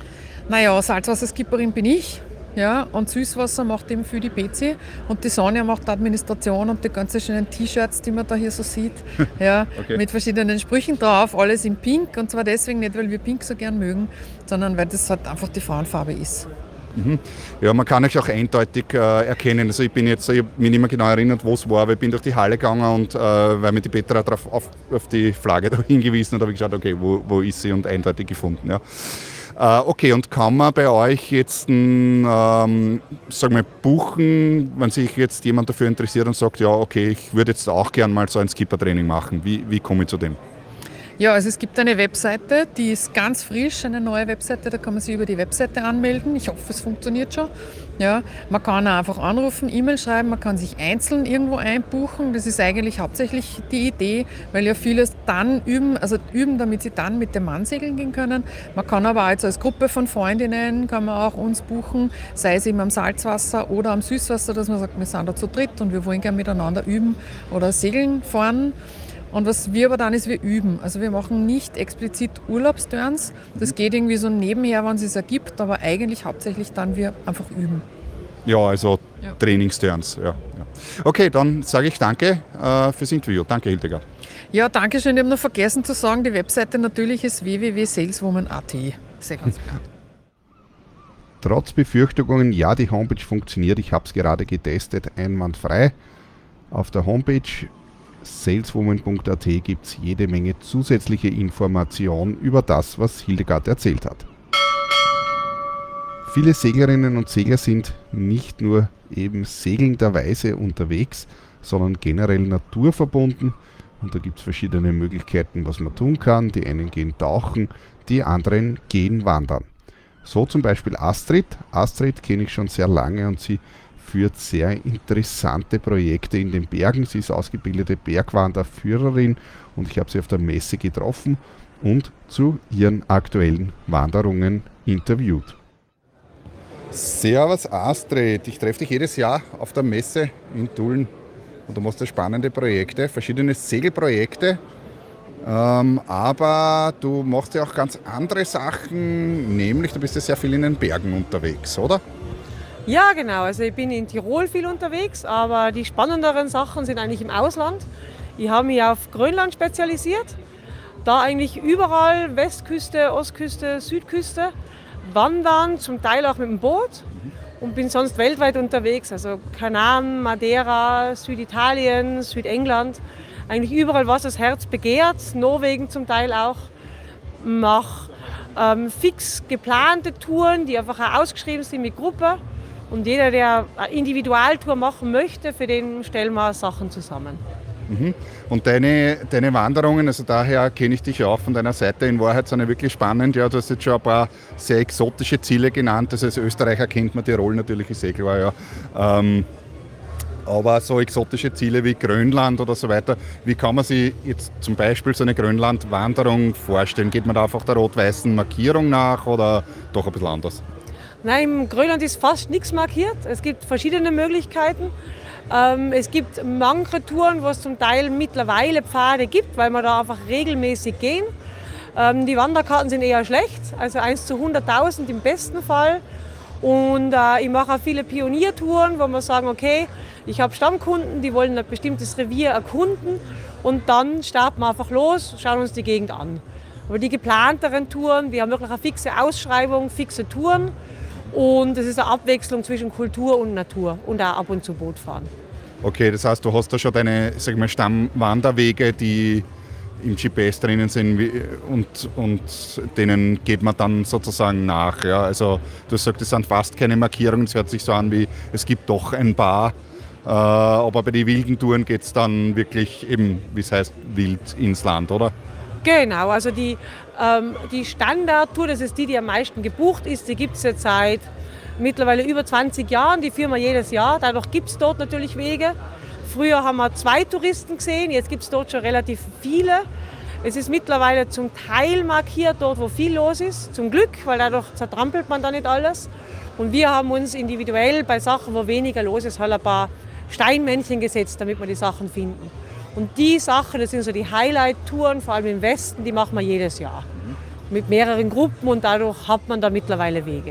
Naja, Salzwasserskipperin bin ich. Ja, und Süßwasser macht eben für die Betsy und die Sonja macht die Administration und die ganzen schönen T-Shirts, die man da hier so sieht, ja, okay. Mit verschiedenen Sprüchen drauf, alles in Pink und zwar deswegen nicht, weil wir Pink so gern mögen, sondern weil das halt einfach die Frauenfarbe ist. Mhm. Ja, man kann euch auch eindeutig äh, erkennen. Also ich bin jetzt, ich habe mich nicht mehr genau erinnert, wo es war, aber ich bin durch die Halle gegangen und äh, weil mir die Petra drauf, auf, auf die Flagge da hingewiesen hat, habe ich geschaut, okay, wo, wo ist sie und eindeutig gefunden. Ja. Okay, und kann man bei euch jetzt ähm, sagen wir, buchen, wenn sich jetzt jemand dafür interessiert und sagt, ja, okay, ich würde jetzt auch gern mal so ein Skipper-Training machen. Wie, wie komme ich zu dem? Ja, also es gibt eine Webseite, die ist ganz frisch, eine neue Webseite, da kann man sich über die Webseite anmelden. Ich hoffe, es funktioniert schon. Ja, man kann auch einfach anrufen, E-Mail schreiben, man kann sich einzeln irgendwo einbuchen. Das ist eigentlich hauptsächlich die Idee, weil ja viele dann üben, also üben, damit sie dann mit dem Mann segeln gehen können. Man kann aber auch jetzt als Gruppe von Freundinnen, kann man auch uns buchen, sei es eben am Salzwasser oder am Süßwasser, dass man sagt, wir sind da zu dritt und wir wollen gerne miteinander üben oder segeln fahren. Und was wir aber dann ist, wir üben. Also wir machen nicht explizit Urlaubsturns. Das geht irgendwie so nebenher, wenn es es ergibt, aber eigentlich hauptsächlich dann wir einfach üben. Ja, also ja. Trainingsturns. Ja, ja. Okay, dann sage ich danke äh, fürs Interview. Danke, Hildegard. Ja, danke schön. Ich habe noch vergessen zu sagen, die Webseite natürlich ist w w w punkt saleswoman punkt a t. Sehr ganz klar. Trotz Befürchtungen, ja, die Homepage funktioniert. Ich habe es gerade getestet, einwandfrei. Auf der Homepage saleswoman punkt a t gibt es jede Menge zusätzliche Informationen über das, was Hildegard erzählt hat. Viele Seglerinnen und Segler sind nicht nur eben segelnderweise unterwegs, sondern generell naturverbunden. Und da gibt es verschiedene Möglichkeiten, was man tun kann. Die einen gehen tauchen, die anderen gehen wandern. So zum Beispiel Astrid. Astrid kenne ich schon sehr lange und sie führt sehr interessante Projekte in den Bergen. Sie ist ausgebildete Bergwanderführerin und ich habe sie auf der Messe getroffen und zu ihren aktuellen Wanderungen interviewt. Servus Astrid, ich treffe dich jedes Jahr auf der Messe in Tulln und du machst da spannende Projekte, verschiedene Segelprojekte, ähm, aber du machst ja auch ganz andere Sachen, nämlich du bist ja sehr viel in den Bergen unterwegs, oder? Ja, genau. Also ich bin in Tirol viel unterwegs, aber die spannenderen Sachen sind eigentlich im Ausland. Ich habe mich auf Grönland spezialisiert, da eigentlich überall Westküste, Ostküste, Südküste, wandern, zum Teil auch mit dem Boot und bin sonst weltweit unterwegs. Also Kanaren, Madeira, Süditalien, Südengland, eigentlich überall, was das Herz begehrt, Norwegen zum Teil auch. Mache ähm, fix geplante Touren, die einfach auch ausgeschrieben sind mit Gruppe. Und jeder, der eine Individualtour machen möchte, für den stellen wir Sachen zusammen. Mhm. Und deine, deine Wanderungen, also daher kenne ich dich ja auch von deiner Seite, in Wahrheit sind ja wirklich spannend. Ja, du hast jetzt schon ein paar sehr exotische Ziele genannt. Also als Österreicher kennt man Tirol natürlich, ist eh klar, ja. Ähm, aber so exotische Ziele wie Grönland oder so weiter, wie kann man sich jetzt zum Beispiel so eine Grönland-Wanderung vorstellen? Geht man da einfach der rot-weißen Markierung nach oder doch ein bisschen anders? Nein, im Grönland ist fast nichts markiert. Es gibt verschiedene Möglichkeiten. Ähm, es gibt manche Touren, wo es zum Teil mittlerweile Pfade gibt, weil wir da einfach regelmäßig gehen. Ähm, die Wanderkarten sind eher schlecht, also eins zu hunderttausend im besten Fall. Und äh, ich mache auch viele Pioniertouren, wo wir sagen, okay, ich habe Stammkunden, die wollen ein bestimmtes Revier erkunden und dann starten wir einfach los, schauen uns die Gegend an. Aber die geplanteren Touren, wir haben wirklich eine fixe Ausschreibung, fixe Touren. Und es ist eine Abwechslung zwischen Kultur und Natur und auch ab und zu Boot fahren. Okay, das heißt, du hast da schon deine, sag ich mal, Stammwanderwege, die im G P S drinnen sind und, und denen geht man dann sozusagen nach. Ja? Also du sagst, es sind fast keine Markierungen, es hört sich so an wie, es gibt doch ein paar. Äh, aber bei den wilden Touren geht es dann wirklich eben, wie es heißt, wild ins Land, oder? Genau, also die, ähm, die Standardtour, das ist die, die am meisten gebucht ist, die gibt es jetzt seit mittlerweile über zwanzig Jahren, die führen wir jedes Jahr. Dadurch gibt es dort natürlich Wege. Früher haben wir zwei Touristen gesehen, jetzt gibt es dort schon relativ viele. Es ist mittlerweile zum Teil markiert, dort wo viel los ist, zum Glück, weil dadurch zertrampelt man da nicht alles. Und wir haben uns individuell bei Sachen, wo weniger los ist, halt ein paar Steinmännchen gesetzt, damit wir die Sachen finden. Und die Sachen, das sind so die Highlight-Touren, vor allem im Westen, die machen wir jedes Jahr. Mit mehreren Gruppen und dadurch hat man da mittlerweile Wege.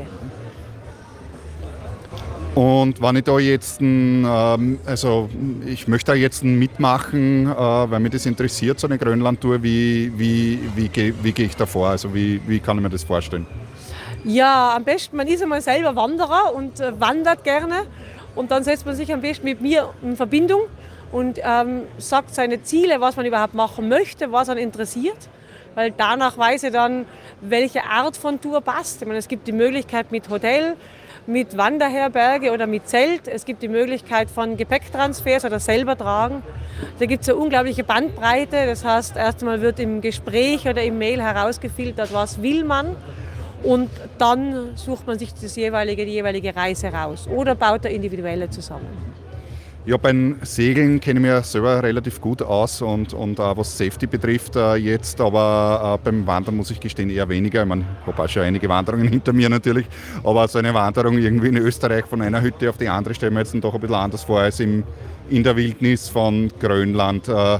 Und wenn ich da jetzt, ähm, also ich möchte da jetzt mitmachen, äh, weil mich das interessiert, so eine Grönland-Tour, wie, wie, wie, wie, wie gehe ich da vor? Also wie, wie kann ich mir das vorstellen? Ja, am besten, man ist einmal selber Wanderer und äh, wandert gerne. Und dann setzt man sich am besten mit mir in Verbindung und ähm, sagt seine Ziele, was man überhaupt machen möchte, was einen interessiert. Weil danach weiß ich dann, welche Art von Tour passt. Ich meine, es gibt die Möglichkeit mit Hotel, mit Wanderherberge oder mit Zelt. Es gibt die Möglichkeit von Gepäcktransfers oder selber tragen. Da gibt es eine unglaubliche Bandbreite. Das heißt, erst einmal wird im Gespräch oder im Mail herausgefiltert, was will man. Und dann sucht man sich das jeweilige, die jeweilige Reise raus oder baut eine individuelle zusammen. Ja, beim Segeln kenne ich mich ja selber relativ gut aus und, und auch was Safety betrifft äh, jetzt, aber äh, beim Wandern muss ich gestehen eher weniger. Ich meine, ich habe auch schon einige Wanderungen hinter mir natürlich, aber so eine Wanderung irgendwie in Österreich von einer Hütte auf die andere stellen wir jetzt doch ein bisschen anders vor als im, in der Wildnis von Grönland. Äh,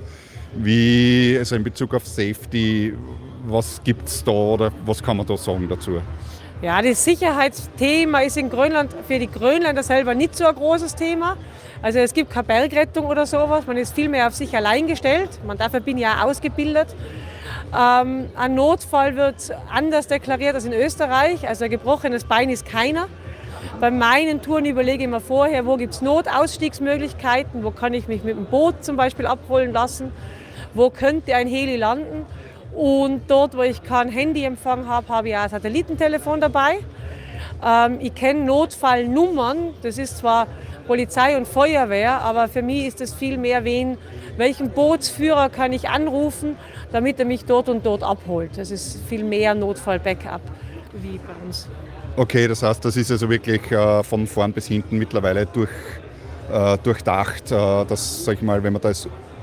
wie, also in Bezug auf Safety, was gibt es da oder was kann man da sagen dazu? Ja, das Sicherheitsthema ist in Grönland für die Grönländer selber nicht so ein großes Thema. Also es gibt keine Bergrettung oder sowas, man ist viel mehr auf sich allein gestellt. Man, dafür bin ich ja ausgebildet. Ähm, ein Notfall wird anders deklariert als in Österreich, also ein gebrochenes Bein ist keiner. Bei meinen Touren überlege ich mir vorher, wo gibt es Notausstiegsmöglichkeiten, wo kann ich mich mit dem Boot zum Beispiel abholen lassen, wo könnte ein Heli landen. Und dort, wo ich kein Handyempfang habe, habe ich auch ein Satellitentelefon dabei. Ähm, ich kenne Notfallnummern, das ist zwar Polizei und Feuerwehr, aber für mich ist es viel mehr, wen, welchen Bootsführer kann ich anrufen, damit er mich dort und dort abholt. Das ist viel mehr Notfall-Backup wie bei uns. Okay, das heißt, das ist also wirklich äh, von vorn bis hinten mittlerweile durch, äh, durchdacht, äh, dass, sag ich mal, wenn man da als,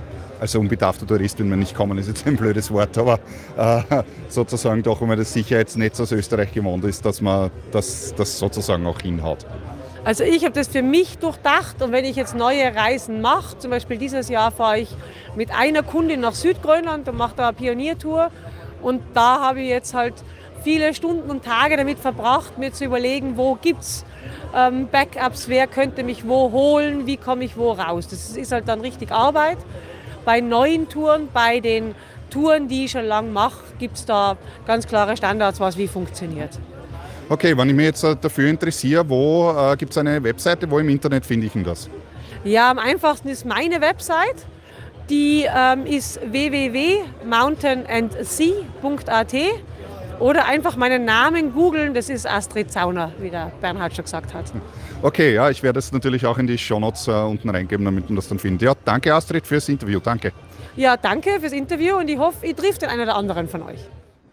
also unbedarfter Tourist, wenn wir nicht kommen, ist jetzt ein blödes Wort, aber äh, sozusagen doch, wenn man das Sicherheitsnetz aus Österreich gewohnt ist, dass man das, das sozusagen auch hinhaut. Also ich habe das für mich durchdacht und wenn ich jetzt neue Reisen mache, zum Beispiel dieses Jahr fahre ich mit einer Kundin nach Südgrönland und mache da eine Pioniertour und da habe ich jetzt halt viele Stunden und Tage damit verbracht, mir zu überlegen, wo gibt es ähm, Backups, wer könnte mich wo holen, wie komme ich wo raus. Das ist halt dann richtig Arbeit. Bei neuen Touren, bei den Touren, die ich schon lange mache, gibt es da ganz klare Standards, was wie funktioniert. Okay, wenn ich mich jetzt dafür interessiere, wo äh, gibt es eine Webseite, wo im Internet finde ich denn das? Ja, am einfachsten ist meine Website. Die ähm, ist w w w punkt mountain and sea punkt a t oder einfach meinen Namen googeln, das ist Astrid Zauner, wie der Bernhard schon gesagt hat. Okay, ja, ich werde es natürlich auch in die Shownotes äh, unten reingeben, damit man das dann findet. Ja, danke Astrid fürs Interview, danke. Ja, danke fürs Interview und ich hoffe, ich trifft den einen oder anderen von euch.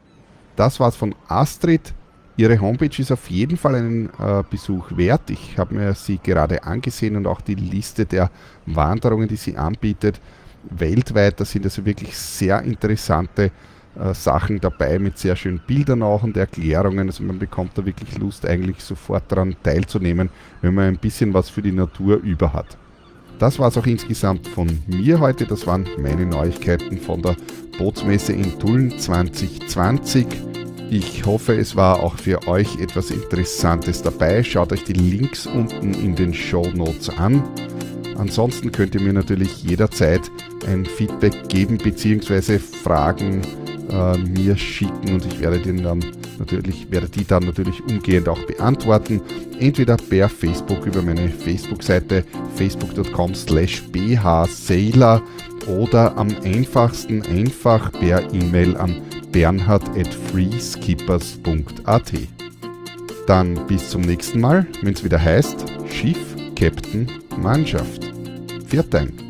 Das war's von Astrid. Ihre Homepage ist auf jeden Fall einen äh, Besuch wert. Ich habe mir sie gerade angesehen und auch die Liste der Wanderungen, die sie anbietet, weltweit. Da sind also wirklich sehr interessante äh, Sachen dabei mit sehr schönen Bildern auch und Erklärungen. Also man bekommt da wirklich Lust, eigentlich sofort daran teilzunehmen, wenn man ein bisschen was für die Natur über hat. Das war es auch insgesamt von mir heute. Das waren meine Neuigkeiten von der Bootsmesse in Tulln zwanzig zwanzig. Ich hoffe, es war auch für euch etwas Interessantes dabei. Schaut euch die Links unten in den Shownotes an. Ansonsten könnt ihr mir natürlich jederzeit ein Feedback geben bzw. Fragen äh, mir schicken und ich werde, den dann natürlich, werde die dann natürlich umgehend auch beantworten. Entweder per Facebook über meine Facebook-Seite facebook punkt com slash b h sailor oder am einfachsten einfach per E-Mail an bernhard at freeskippers punkt a t. Dann bis zum nächsten Mal, wenn es wieder heißt Schiff, Captain, Mannschaft. Viert Dank.